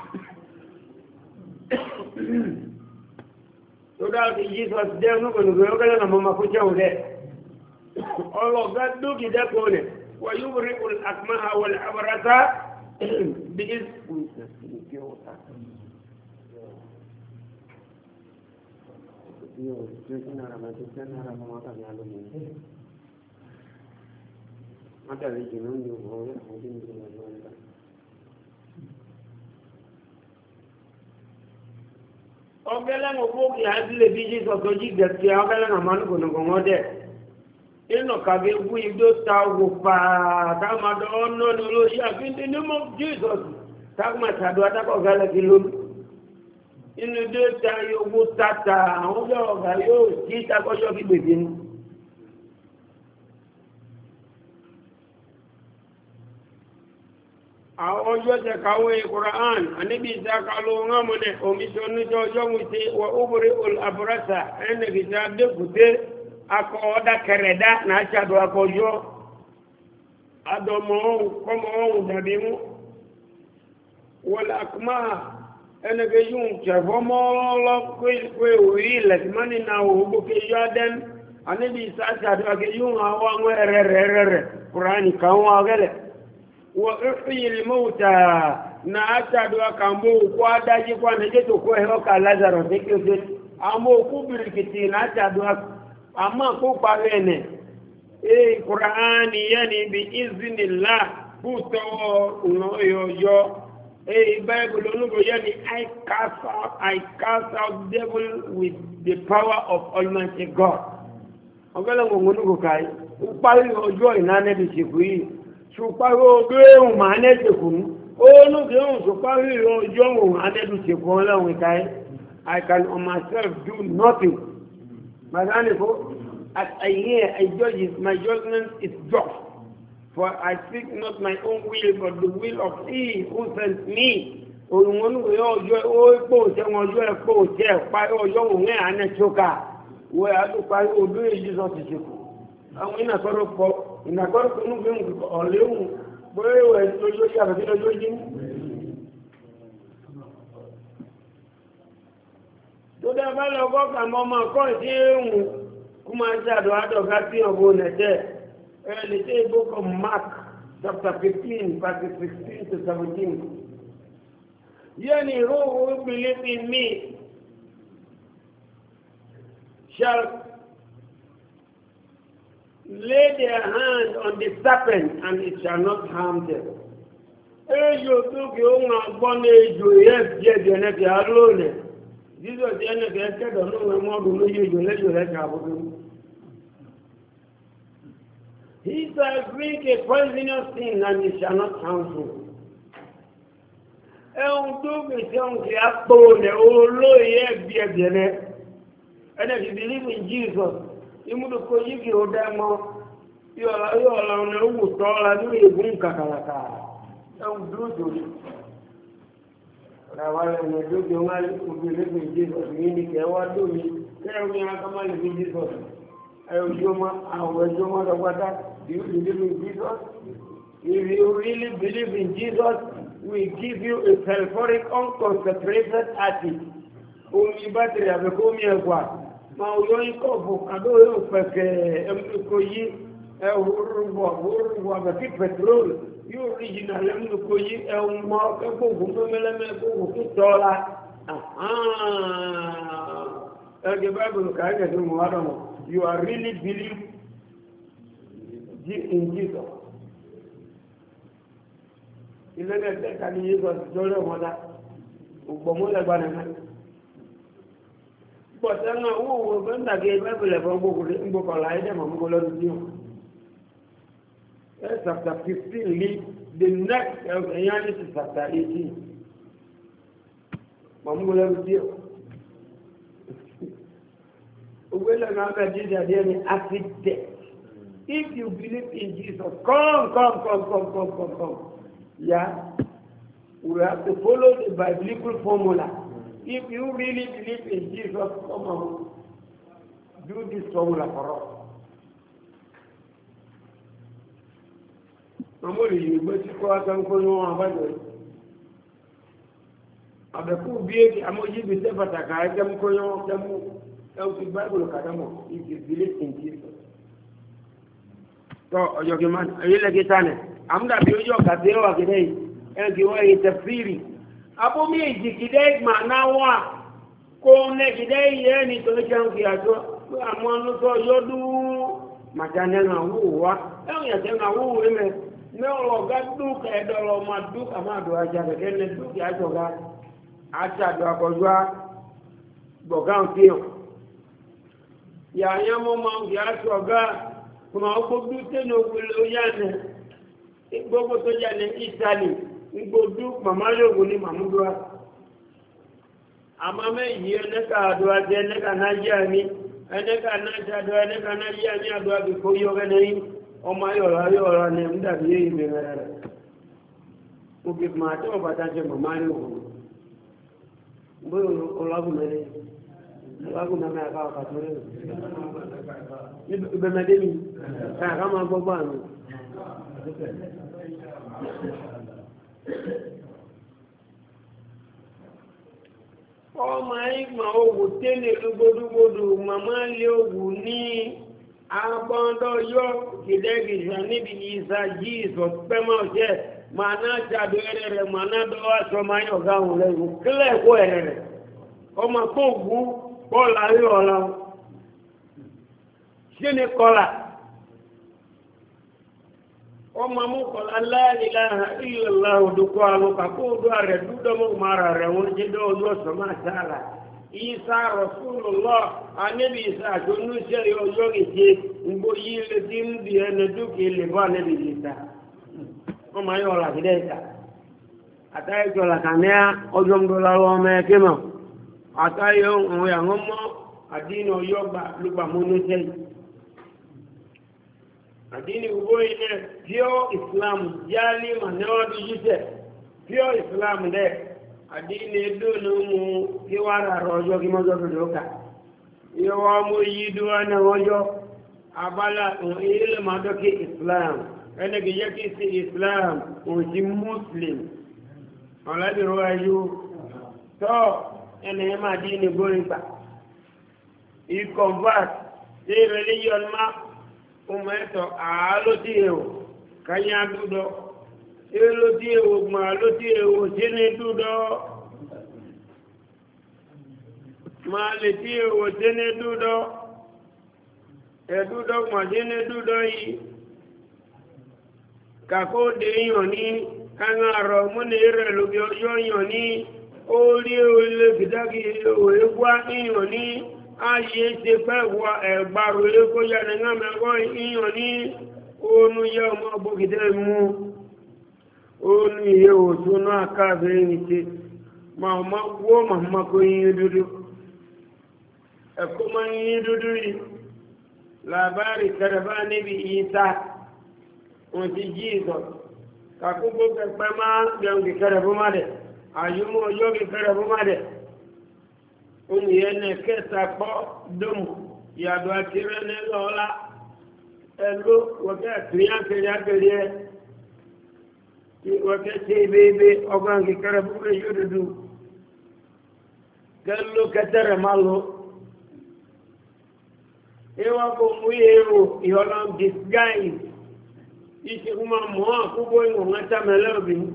tó dáa ti Jesus dẹ́ onúkọ̀nùkọ̀ yóò kẹ́lẹ́ nàmọ́ máa kó jẹun dẹ́. ọlọ́gá dúkì dẹ́kọ̀ọ́ nẹ̀ wọ́n yóò rí àkùmáhà wọlé àbárátá bí i Mata lagi nunggu, oh ya, mungkin juga ada. ọgẹ́lẹ́ ń gbó kí á lè bí jísọ̀ tó jí gẹ̀ẹ́sì ọgẹ́lẹ́ ń máa ń gbọ̀nà gbọ̀ngàn dẹ̀ inú kàbí wú igbó ta wò pàà táàmàdọ́ ọ̀nà ní olóyè àfihàn ní mọ́ jesus táàmàtàdọ́ atákọ̀ ọ̀gẹ́lẹ́ kí lónìí inú dé ta yóò tata àwọn ọjọ́ ọ̀gá yóò tí takọ́jọ́ kí gbèdé ní. àwọn ọjọ́ tẹ káwé quran àníbi ìdákalò ńlámọ́nẹ̀ omiṣẹ́ oníjọ́ ọjọ́ wípé wà óbúrí olùabúrásà ẹnìkìtà dẹ́kùté akọ ọ̀dà kẹrẹ̀dá náà ṣàdọ̀ akọjọ́ adọmọ ọ̀hún kọmọ ọ̀hún dàbí mú wọlé akùmáà ẹnìkẹ́ yóò kẹfọ́ mọ́ọ́lọ́ pé orí ilẹ̀kìmọ́nì náà ò gbókè yọ́ adẹ́n àníbi ìsáṣàdọ̀ akẹ́ yóò àwọn àwọn ẹ̀rẹ̀rẹ̀rẹ̀ kùránì kan wọn agẹ́lẹ̀ wọ ìfìyìlì mọ́ta na aṣàdọ̀ akàmbó òkú adájí kó ànẹ́jẹ́ tó kó ẹ̀họ́ ká lázàrọ̀ sí kí o ṣe àmọ́ òkú bìrìkìtì na aṣàdọ̀ àmọ́ kó parí ẹ̀nẹ̀ ee kùránì yẹn ni bí ìzìnìlá bùtọ́ ọ̀yọ̀yọ̀ Hey, Bible, I cast out, I cast out devil with the power of Almighty God. Ọ̀gẹ́lẹ̀ gbogbo ní kàí, ó parí ọjọ́ ìnáná ti ṣèkú yìí, ṣùparí ọjọ́ ẹ̀hùn máa ní ṣèkú mú, ó lóògbé ẹ̀hùn ṣùparí ọjọ́ ẹ̀hùn máa ní ṣèkú ọlọ́run ìkáí. I can on myself do nothing. Màdánìkó, as I hear, I judge, my judgment is just. For I speak not my own will, but the will of He who sent me. Òun ní ọjọ́ ó pò tẹ́ wọn ọjọ́ ẹ̀ pò tẹ́ parí ọjọ́ òun ẹ̀ àná ṣókà. Wọ́n á tó parí odó èyí sọ ti ṣekù. Àwọn ìnàkọ́rọ̀ pọ̀ ìnàkọ́rọ̀ pọ̀ nígbà ọ̀lẹ́hùn bóyá ìwẹ̀ lójó yàtọ̀ sí lójó jí. Tó dá bá lọ kọ́ kà mọ́ máa kọ́ sí ehùn kó máa ṣàdọ̀ àdọ̀gá sí ọ̀bọ̀ nẹ̀tẹ̀. And it's a book of Mark, chapter fifteen, verses sixteen to seventeen. Yet who will believe in me shall lay their hand on the serpent, and it shall not harm them. Ejo tó kí ó ń gbọ́ ní ejò yẹ́ jẹ́ ẹ̀nẹ́kì alóòlẹ̀. Jesus ẹ̀nẹ́kì ẹ̀kẹ́dọ̀ ló ń mọ́dún lójú ejò lẹ́jọ́ lẹ́jọ́ àbúrú. He shall drink a poisonous thing and it shall not harm him. Ẹ̀hún tó gbèsè ọ̀hún kì á pò lẹ̀ olóyè ẹ̀bí ẹ̀bẹ̀rẹ̀. And if you believe in Jesus, ìmúdòkó yìí kì ó dá mọ́ yọ̀ọ̀la yọ̀ọ̀la ọ̀nà owó tọ́la lórí ègún kàkàlàkà. Ẹ̀hún dúró sórí. Ràwá lẹ́nu ẹ̀dókè wọn kò believe in Jesus yìí ni kẹ́ wá lómi kẹ́rù ní akámá lè fi Jesus. Ẹ̀hún yóò má àwọn ẹjọ́ má lọ́gbàdá. Do you believe in Jesus? If you really believe in Jesus, we give you a sulfuric unconcentrated acid. Omi bátìrì àbẹ̀kọ́ omi ẹ̀gbà. Máa yọ ikọ̀ bò kàdó yóò pẹ̀kẹ̀ ẹ̀mùkọ yí ẹ̀rùrùwọ̀ àbẹ̀kí pẹ̀trólù yóò rí jìnà lẹ́mùkọ yí ẹ̀hùn mọ́ ẹgbógun tó mẹ́lẹ́mẹ́ gbógun tó tọ́la. Ẹgbẹ̀ Bible kàákẹ̀ tó mọ̀ wádọ̀mọ̀. You are really believe in Jesus. Ilé ẹgbẹ́ ká ní Jesus lórí ọmọdá. Ògbọ̀mọ́lẹ́gbà nìkan. Bọ̀tẹ́ náà owó owó gbẹ́ndàgé bẹ́bẹ̀lẹ̀ fún gbogbo láìdẹ̀ mọ̀ mú lọ́dún tí ó. Ẹ chapter fifteen lead the next ẹ̀yán ní ti chapter eighteen. Mọ̀ mú lọ́dún tí ó. Ògbẹ́lẹ̀ náà bẹ̀ jíjà díẹ̀ ní acid death. If you believe in Jesus, come, come, come, come, come, come, come. Yeah? We have to follow the biblical formula. If you really believe in Jesus, come on. Do this formula for us. Màmú rè yìí gbé tí kó akẹ́kọ̀ọ́ ní wọn àbájọ yìí. Àbẹ̀kú bí èkì àmójú bí sẹ́ pàtàkì àìkẹ́mú kó yọ wọn kẹ́mú ẹ̀wù ti Bible kàdámọ̀ if you believe in Jesus. Tọ́ ọjọ́ kí máa èyí lẹ́kí tánẹ̀. Àmúdàbí ojú ọ̀kà tí ó wà kìdẹ́ yìí, ẹ̀kì wọ́n yìí tẹ̀fìrì. Abómi èjì kìdẹ́ ìgbà náà wà kó ní kìdẹ́ yìí ẹni tó ń jẹun kì àjọ àwọn ọlọ́tọ́ yọ́dún màjánẹ́nu àwòwò wa. Ẹ̀wọ̀n yàtẹ̀ ń àwòwò rẹ̀ mẹ́. Mẹ́wọ̀n ọ̀gá dúkà ẹ̀dọ̀rọ̀ ọmọ dúkà máa dọ̀ ajá kẹ̀kẹ́ ní dúkì àjọ̀gá. Àṣàdọ̀ àkọ́jọ́ gbọ̀gán fihàn yàyà mọ́ máa ń yà sọ̀gá kùmà ó gbogbo tẹ́lẹ̀ òwúlò yánà gbogbo tó yánà ìsàlẹ̀ gbogbo màmá lóògùn ní màmúdúrà àmà mẹ́yìí ẹnẹ́ka àdúrà jẹ́ ẹnẹ́ka nájíà ní ẹnẹ́ka nájíà àdúrà ẹnẹ́ka nájíà ní àdúrà bí kó yọ gẹ́nẹ́ ọmọ ayọ̀rọ̀ ayọ̀rọ̀ ní ẹ̀mdàbí yìí bẹ̀rẹ̀ rẹ̀ òbí máa tẹ́ bàtà jẹ màmá lóògùn bóyá ọlọ́gùn mẹ́rin ọlọ́gùn mẹ́rin àká ọ̀kà tó rẹ̀ ìbẹ̀mẹ̀dé mi káàkà máa gbọ́gbọ́ àmì ọmọ ìgbà owó tẹ́lẹ̀ lógbódúgbódù màmá lé owó ní agbọ́ndọ̀ yọ kìdẹ́gìsà níbi ìsàjì ìsọ̀pẹ́mọ̀ jẹ́ màá náà jàdó ẹ̀rẹ̀ rẹ̀ màá náà dọ́wọ́ aṣọ máa yọ̀ gáhùn lẹ́yìn kílẹ̀ ẹ̀kọ́ ẹ̀rẹ̀ rẹ̀ ọmọ kó gú bọ́ọ̀lù ayé ọ̀la ṣé ni kọ́là ọmọ mú kọ́lá láìláha ìlàlá òdòkó alùpà kó odò ààrẹ dúdọ́mọ́ mara rẹ̀ wọ́n jẹ́ dọ́ ọjọ́ sọ́mọ́ àtàlà ìsà rọ̀fúnlọ́ anẹ́bí ìsà àjọyúnṣẹ́ ọjọ́ ìṣe gbogbo yìí lè ti ń di ẹni dúkìá lè bọ́ anẹ́bí ìsà ọmọ ayé ọ̀la kìdẹ́ ìsà àtàyèjọ́ làkànnẹ́ ọjọ́ ń dọ́là ọmọ ẹ̀kẹ́ mọ̀ àtàyè òun àwọn mọ́ àdínà ọyọ́ gbà lùgbà mọ́nú sẹ́yìn àdínì owó ilẹ̀ pure islam jálí màníwájú jíṣẹ́ pure islam dẹ̀ àdínì dúnú mú kí wá rárọ̀ ọjọ́ kí mọ́jọ́ fi lókà yíwọ́ mú yí dúwá náà ọjọ́ abala ilẹ̀ màdọ́kí islam ẹnìkì jẹ́ kí sí islam òun sí muslim ọ̀lẹ́bìrún ayú tọ́ ẹni ẹ máa dín ní gbórígbà ìconvert sí religion ma ọmọ ẹ̀tọ́ àálò tí èwò kányá dúdọ́ èlò tí èwò gbọ́n àálò tí èwò sí ní dúdọ́ máa lè tí èwò sí ní dúdọ́ ẹ̀dúdọ́ gbọ́n sí ní dúdọ́ yìí kàkó dé yàn ní káńgá rọ̀ múni rẹ̀ lóbi ọjọ́ yàn ní orí olè kìdákì òwúwá ìyàn ní ayé ṣe fẹ́ wọ ẹ̀gbàrò lẹ́kọ́ yà ní ọmọ ìyàn ní oòrùn yẹ ọmọ ọgbọ̀gidẹ́ mú oòrùn yẹ òtún náà káàbẹ̀rẹ̀ ní ṣe máa wó màmá kó yín dúdú ẹ̀kọ́ máa yín dúdú rí làbárì kẹrẹ̀bá níbi ìta wọ́n ti jí ìtọ̀ kàkúgbó pẹ̀pẹ́ máa gbẹ̀rún kẹrẹ̀ fún má dẹ̀ àyùmọ̀ ọjọ́ kẹrẹ̀ fún má dẹ̀ oníyẹnẹ kẹta kpọ́ dọ́mù yàdọ̀ àtìrẹ́ ní lọ́la ẹlò wọ́kẹ́ àtìrẹ́ àkẹrẹ́ wọ́kẹ́ tẹ́ ibébé ọgbọ́n kẹrẹ fún mi yóò dúdú kẹlò kẹtẹrẹ má lọ ìwà kò mú yẹ̀wò ìhọ́lá disguise ìṣèkúmọ mọ́ àkúgbó ìwọ̀n ẹ̀tàmẹ́lẹ́ obìnrin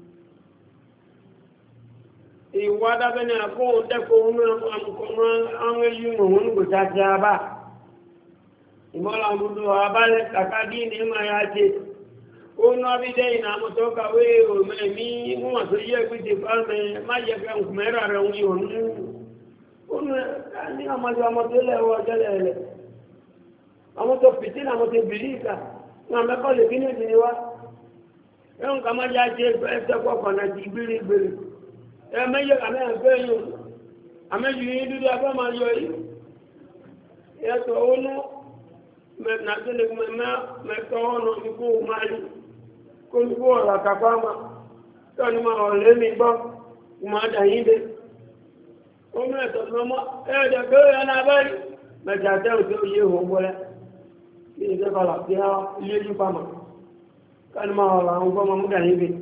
ìwà dábẹ́ni àkóhùn dẹ́kọ̀ọ́ àwọn èyí mọ̀wọ́n kò sáàtì àbá ìmọ́lá gbogbo àbálẹ̀ kàkàdí ní ma ya ṣe ó ná bí dẹ́yìn àmọ́ tó kàwé òmẹ́ ní wọ́n tó yẹ pé ti fáwọn má yẹ fẹ́ mẹ́rà rẹ̀ ń yọ̀ ní ó ní àmọ́jọ ọmọ tó lẹ́wọ́ ọjọ́ lẹ́lẹ̀ àmọ́ tó fìtí àmọ́ tó bìlí ìkà ní àmẹ́kọ́ lè kí ní ìdíni wá ẹ̀hùn kà má yá ṣe ẹ̀ẹ́sẹ̀kọ́ kọ̀nà ti gbírí gbírí ẹ̀mẹ́yẹ kàmẹ́ ẹ̀fẹ́ yìí àmẹ́jù yìí dúdú abẹ́ máa yọ yìí ẹ̀tọ́ ọ̀nà nàtẹ́lẹ̀ mẹ́tọ́ ọ̀nà ikú máa yìí kó ikú ọ̀rọ̀ àkàkọ́ àmà tọ́ni máa ọ̀lẹ́ mi gbọ́ máa dà yín dé ọmọ ẹ̀tọ́ lọ́mọ ẹ̀ẹ́dẹ̀ pé ẹ̀nà abẹ́rẹ́ mẹ́ta tẹ́wọ̀ tó yé hò gbọ́lẹ́ kí ni kẹ́kọ̀ọ́ tí a ilé yí pamọ́ tọ́ni máa ọ̀rọ̀ àwọn gbọ́mọ mú dà yín dé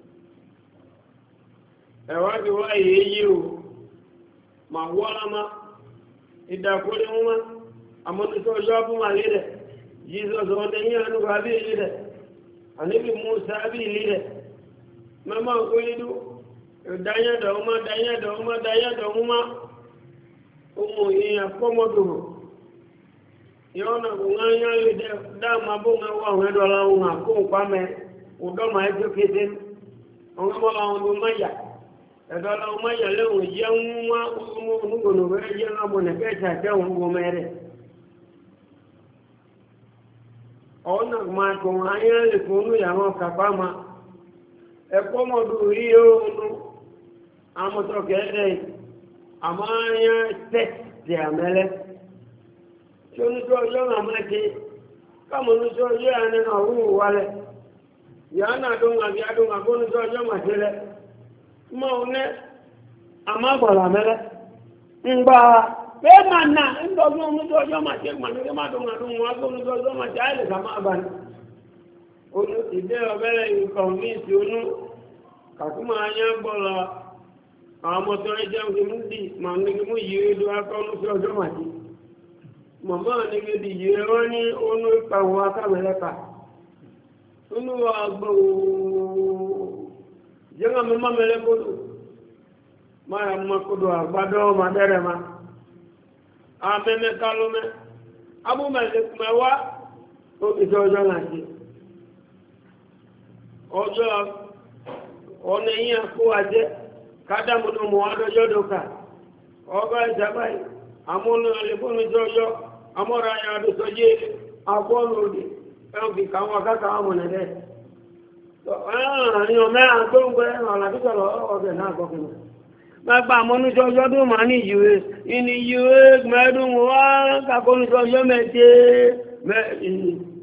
ẹ̀wọ́dì wá èyí yí o ma wọ́lá ma ìdàkúrí wọn àmọ́tútọ́ ọjọ́ fún ma lé rẹ̀ jesus ọdẹ yí ànúgbà bí ilé rẹ̀ àníbì musa bí ilé rẹ̀ mẹ́mọ́ kó yídú ìdáyẹ́dọ̀ ọmọ dáyẹ́dọ̀ ọmọ dáyẹ́dọ̀ ọmọ ohun èèyàn kọ́mọdòrò yọ́nà kò ń yá lè dáàmà bó ń wà wọn ẹ̀dọ́lá ohun àkóhùn pàmẹ́ ọdọ́mà ẹjọ́ kéde ọmọ ọmọ ọmọ ọmọ yà ẹ̀dọ́ la ọmọ yẹn lẹ́wọ̀n jẹun wá onígbònú fẹ́ jẹun abọ̀nà kẹta tẹ́wọ̀n gbọ́ mẹ́rẹ̀ ọ̀nà máa tó ayé lè fún ìyàwó kàpá ma ẹ̀kọ́ mọ̀dù rí oòrùn amọ̀tọ̀ kẹ́ẹ̀ẹ́ àmọ́ ayé tẹ́tẹ̀ àmẹ́lẹ́ tí ó ní tó ọjọ́ àmẹ́kẹ́ káàmù ní tó ọjọ́ ẹni náà rú wálẹ̀ yàá náà tó ń àbí adùn àgbóní tó ọjọ́ màṣẹ́lẹ̀ mọ́ ọ̀nẹ́ àmàgbọ̀lá mẹ́lẹ́ ń gbà pé máa nà ń tọ́jú omi tó ọjọ́ màṣẹ́ gbàmílẹ́ má tó ń àdùn wọn agbóní tó ọjọ́ màṣẹ́ àìlè ká máa bà ní onú ìdé ọ̀bẹ́rẹ̀ ìkọ̀ǹfíìsì onú kàkúmọ̀ ayé gbọ́lọ̀ àwọn ọmọdé ẹjẹ́ òkèmú dì máa ní kí mú yìí rédíò akọ́nù sí ọjọ́ màṣẹ́ mọ̀mọ́ ní kí di yìí wọ́n ní onú ìpàwọn akámẹ́lẹ́ka onú àgbò jẹ́ngà mímọ́ mẹ́lẹ́ kódò máa yà mọ́ kódò àgbádọ́ ọmọ dẹ́rẹ̀ ma àmẹ́mẹ́ kálómẹ́ abúmẹ́lẹ́ mẹ́wàá ó fi sọ ọjọ́ màṣẹ́ ọjọ́ ọ̀nà yìí àkó àjẹ́ kádàmùnú mọ̀ adọ́jọ́ dọ́kà ọgá ìjàbáyì àmúnú alẹ́fóònù jọjọ́ amọ́ra ya adọ́sọ́jẹ́ agbọ́nù òdì ẹ̀rùn kì káwọn akáka wọn mọ̀nà dẹ́ ẹ̀rìn ọmọ ẹ̀rùn tó ń gbẹ́ ẹ̀rùn alàdúgbàlọ́ ọ̀gẹ̀ náà gọ́kùnrin gbàgbà àmọ́nú jọjọ́ tó máa ní ìyíwé ìní ìyíwé mẹ́ẹ̀dùn wá kàkónú jọjọ́ mẹ́tẹ́ mẹ́ẹ̀ẹ́ni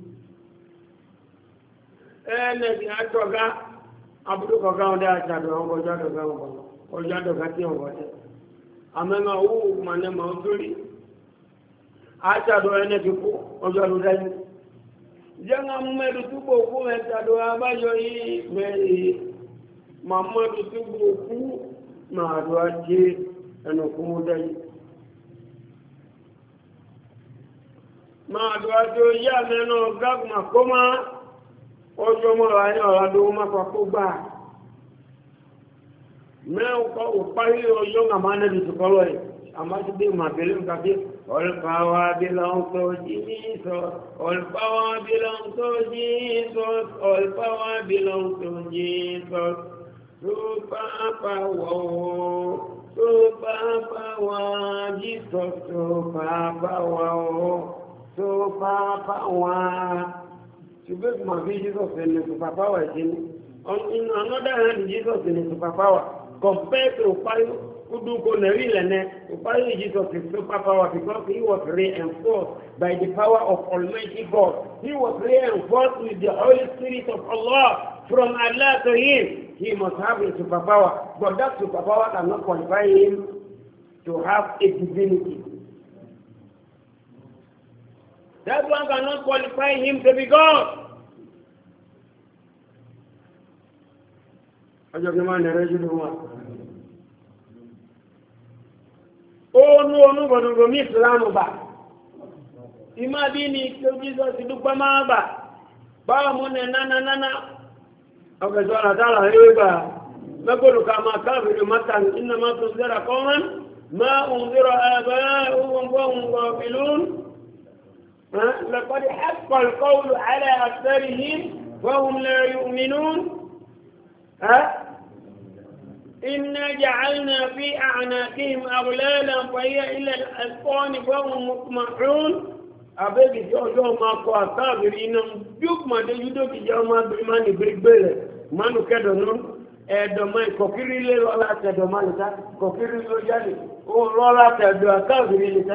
ẹ̀ẹ́nẹ̀kì àjọ̀gá abúrúkọ̀gá ọdẹ àjàdọ̀ ọgbọ̀ ọjọ́dọ̀gá ọjọ́dọ̀gá tí ọgbọ̀ tẹ́ àmẹ́mà owó manẹ́mà ó torí àjàdọ̀ ẹni ti kú ọjọ́dọ̀gá yìí jẹ́ngà mẹ́rin túbọ̀ kú mẹ́tàdọ̀ abájọ yìí mẹ́rin mamadu túbọ̀ kú máa dọ̀ ajé ẹnu kú mú dẹ́ yìí máa dọ̀ ajé yá mẹ́nu gágùmà kó máa ọjọ́ mọ́ra ní ọ̀rọ̀dọ́ mọ́kọ̀ kó gbà mẹ́ọ̀kọ́ òpáyé ọjọ́ àmánẹ́bì tó kọ́lọ̀ ẹ̀ àmájúdé màbẹ̀lẹ́ nǹkan ọ̀lùpàwà bílọ̀n tó jí sọ ọ̀lùpàwà bílọ̀n tó jí sọ ọ̀lùpàwà bílọ̀n tó jí sọ tó pápá wọ̀ tó pápá wà jí sọ tó pápá wọ̀ tó pápá wà. To make my Jesus in the superpower, in another hand, Jesus in the superpower, compared to Upayo, who do go Nerilene, Upayo Jesus is superpower because he was reinforced by the power of Almighty God. He was reinforced with the Holy Spirit of Allah from Allah to him. He must have a superpower, but that superpower cannot qualify him to have a divinity. That one cannot qualify him to be God. Ọjọ́ kí máa nẹ̀rẹ́ jù lọ wọn. Ó ní onúgbọ̀dùgbò mí ìsìlámù bà. Ìmá bí ní kí ó jísọ́ ti dúpẹ́ máa bà. Báwọn mú nẹ nánà nánà. Ọkẹ̀sọ́ àtàrà rí gbà. Mẹ́kọ̀lù ká máa káàbìrì mátà iná máa tó zẹ́ra kọ́mán. Máa ń zẹ́rọ ẹ̀bẹ́ ohun gbọ́hun gbọ́bìlún. لقد حق القول على أكثرهم وهم لا يؤمنون ها إنا جعلنا في أعناقهم أغلالا فهي إلى الأسفان فهم مطمحون أبي جو ما قوى كافر إنهم بيوك ما تجدوا في جو ما بريمان بريك بيلة ما نكدو نون ẹ̀dọ̀mọ́ ìkọ̀kírí lé lọ́la tẹ̀dọ̀mọ́ nìta kọ̀kírí ló jáde ó lọ́la tẹ̀dọ̀ káàkiri nìta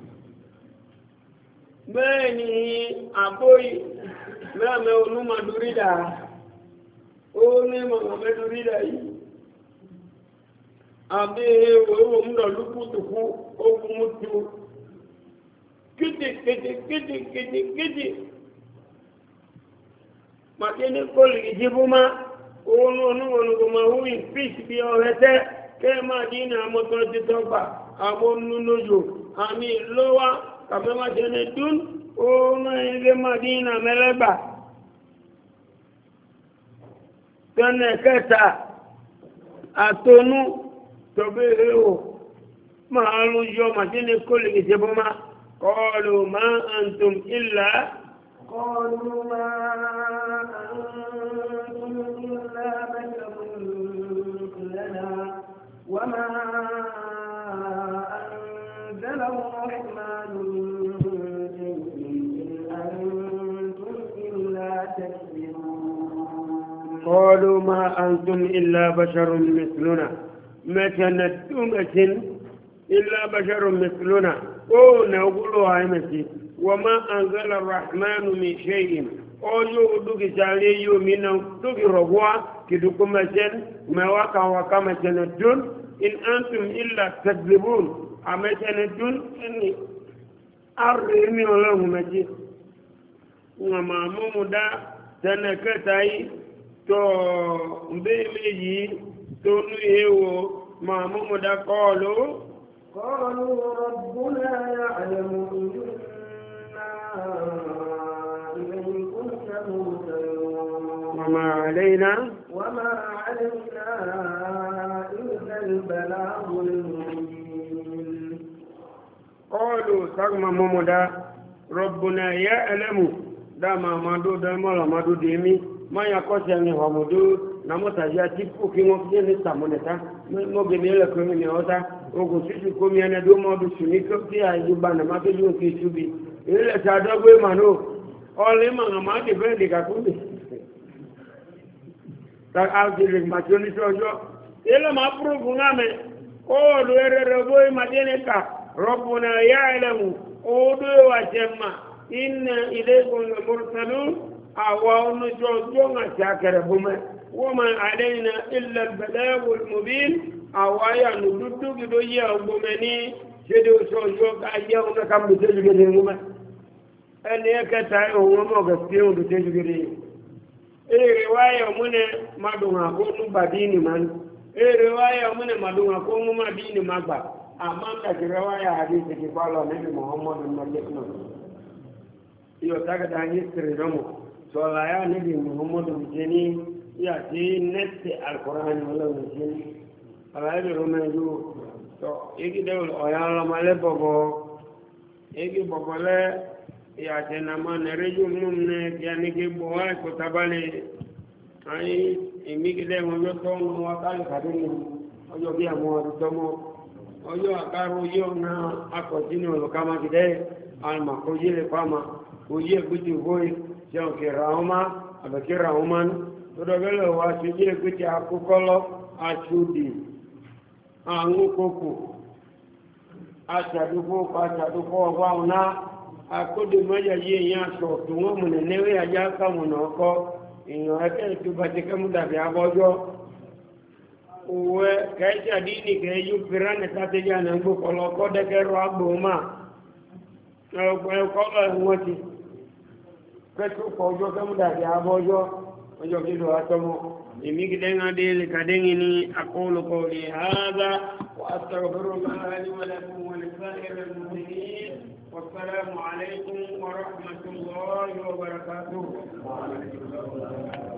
bẹ́ẹ̀ ni àbóyí mẹ́àmẹ́ olúmọ̀dúrídà ó ní mọ̀mọ̀mẹ́dúrídà yìí àbí owó múlọ̀ lúkútùkú ogun mútu kídì kídì kídì kídì kídì màkí ní kólì ìjíbú má òun onúwọ̀nùgbọ̀mọ̀ wúyì fíìsì bí ọ̀rẹ́tẹ́ kẹ́ máa dínà àmọ́tọ́ títọ́gbà àwọn onúnújò àmì lówá kàfẹ́mà jẹ́nẹ̀ dún òun ilé Madina mẹ́lẹ́gbà tẹ́nẹ̀ kẹta àtọ́nú tọ́bẹ̀rẹ̀ ò máa ló yọ màtíní kó lè jẹ́ bọ́ máa kọlù máa àntùm ìlà kọlù máa àntùm ìlà bẹ́ẹ̀ وما أنزل الرحمن من شيء إن أنتم إلا تكذبون قالوا ما أنتم إلا بشر مثلنا ما تندمة إلا بشر مثلنا أو نقول عمتي وما أنزل الرحمن من شيء أو يودك سالي يومنا دوك رغوا كدوكم مثل ما وقع وكما تندون إن أنتم إلا تكذبون أما تندون أني أرمي الله مجيء وما ممدا تنكتاي تو بيمي تو نيو ما ممدا قالوا قالوا ربنا يعلم إنا إليكم لمرسلون وما علينا وما علينا إلا البلاغ المبين قالوا سقم ممدا ربنا يعلم دما مدو دما مدو ديمي ما يكوسني حمدو نموتاجا تيكو كي مو فيني سامونتا مو بيني لكو مي اوتا ogun sisi komi ene do mo du suni ko ti ayu bana ma ke ju ki subi ile sa do gbe mano ole ma ma de be de ka kuni ta al de le ma joni sojo ile ma prove ngame o do ere ro boy ma dene ka rabbuna ya'lamu o do wa jemma inna ilaykum mursalun awawnu jojo nga chakere bume وما علينا إلا البلاغ المبين أوايا ندودو كدو يا أبومني شدو سوجوك أيام كم بتجري نعمة أني كتاي هو ما قصير بتجري إيه رواية من ما دونا كونو بديني من إيه رواية من ما دونا كونو ما ديني ما با أمام لك رواية حديث كفالة نبي محمد الملكنا يوتاك دانيس كريمو سولايا نبي محمد بجني yàtí nẹ́tì alukóraní ọlọ́run sí aláìbẹ̀rẹ̀ ọmọ ẹ̀jú tọ́ igi dẹ́ ọ̀yà ọlọ́mọlẹ́ bọ̀bọ̀ igi bọ̀bọ̀ lẹ́ yàtí nàmọ́ nẹ́rẹ́jú mú ní kíáníkì bọ̀ wá ẹ̀kọ́ tabalẹ̀ ayé ìmígi dẹ́ ọjọ́ tó ń mú akálẹ̀ kàdé ní ọjọ́ bí àwọn ọdún tó mọ́ ọjọ́ àkárò yóò ná akọ̀sínú olùkámakidẹ́ alùmọ̀ kò yé lè fáma kò yé gbèsè bóyì jẹun kìrà ọmọ àbẹ̀kìrà ọmọ tọ́dọ̀gẹ́lẹ̀ wa ṣe jẹ́ pé tí a kókọ́lọ́ aṣòdì àwọn kòkò aṣàdúkọ́ aṣàdúkọ́ ọgbà ọ̀nà akóde mọ́jà yí èyàn aṣọ tó wọ́n mọ̀nà níwé ajá kàmùnà ọkọ́ èèyàn ẹgbẹ́ tó bá ti kẹ́mú dàbí abọ́jọ́ òwe kẹ́ẹ̀ṣàdí ní kẹ́ẹ̀yú pìránì tàtẹ́jà náà gbókọ̀lọ́ ọkọ́ dẹ́kẹ́rọ agbóhùnmá ẹ̀kọ́lọ́ ẹ̀wọ̀n ti kẹ́ẹ̀tù pọ̀ ọjọ́ kẹ́mú dàbí abọ́jọ́ ọjọ́ kí ló wá tọ́mọ́ èmi gidẹ́ ń adé lè kàdé ní ní akóòlù kọ́ọ̀lì hàádá wà á sọ̀rọ̀ fẹ́rọ̀ máa ní wọlé fún wọn sáyẹ̀rẹ̀ lórí wàsálàmù aláìkún wàrà àmàtúwọ́ yóò bàrà kàtó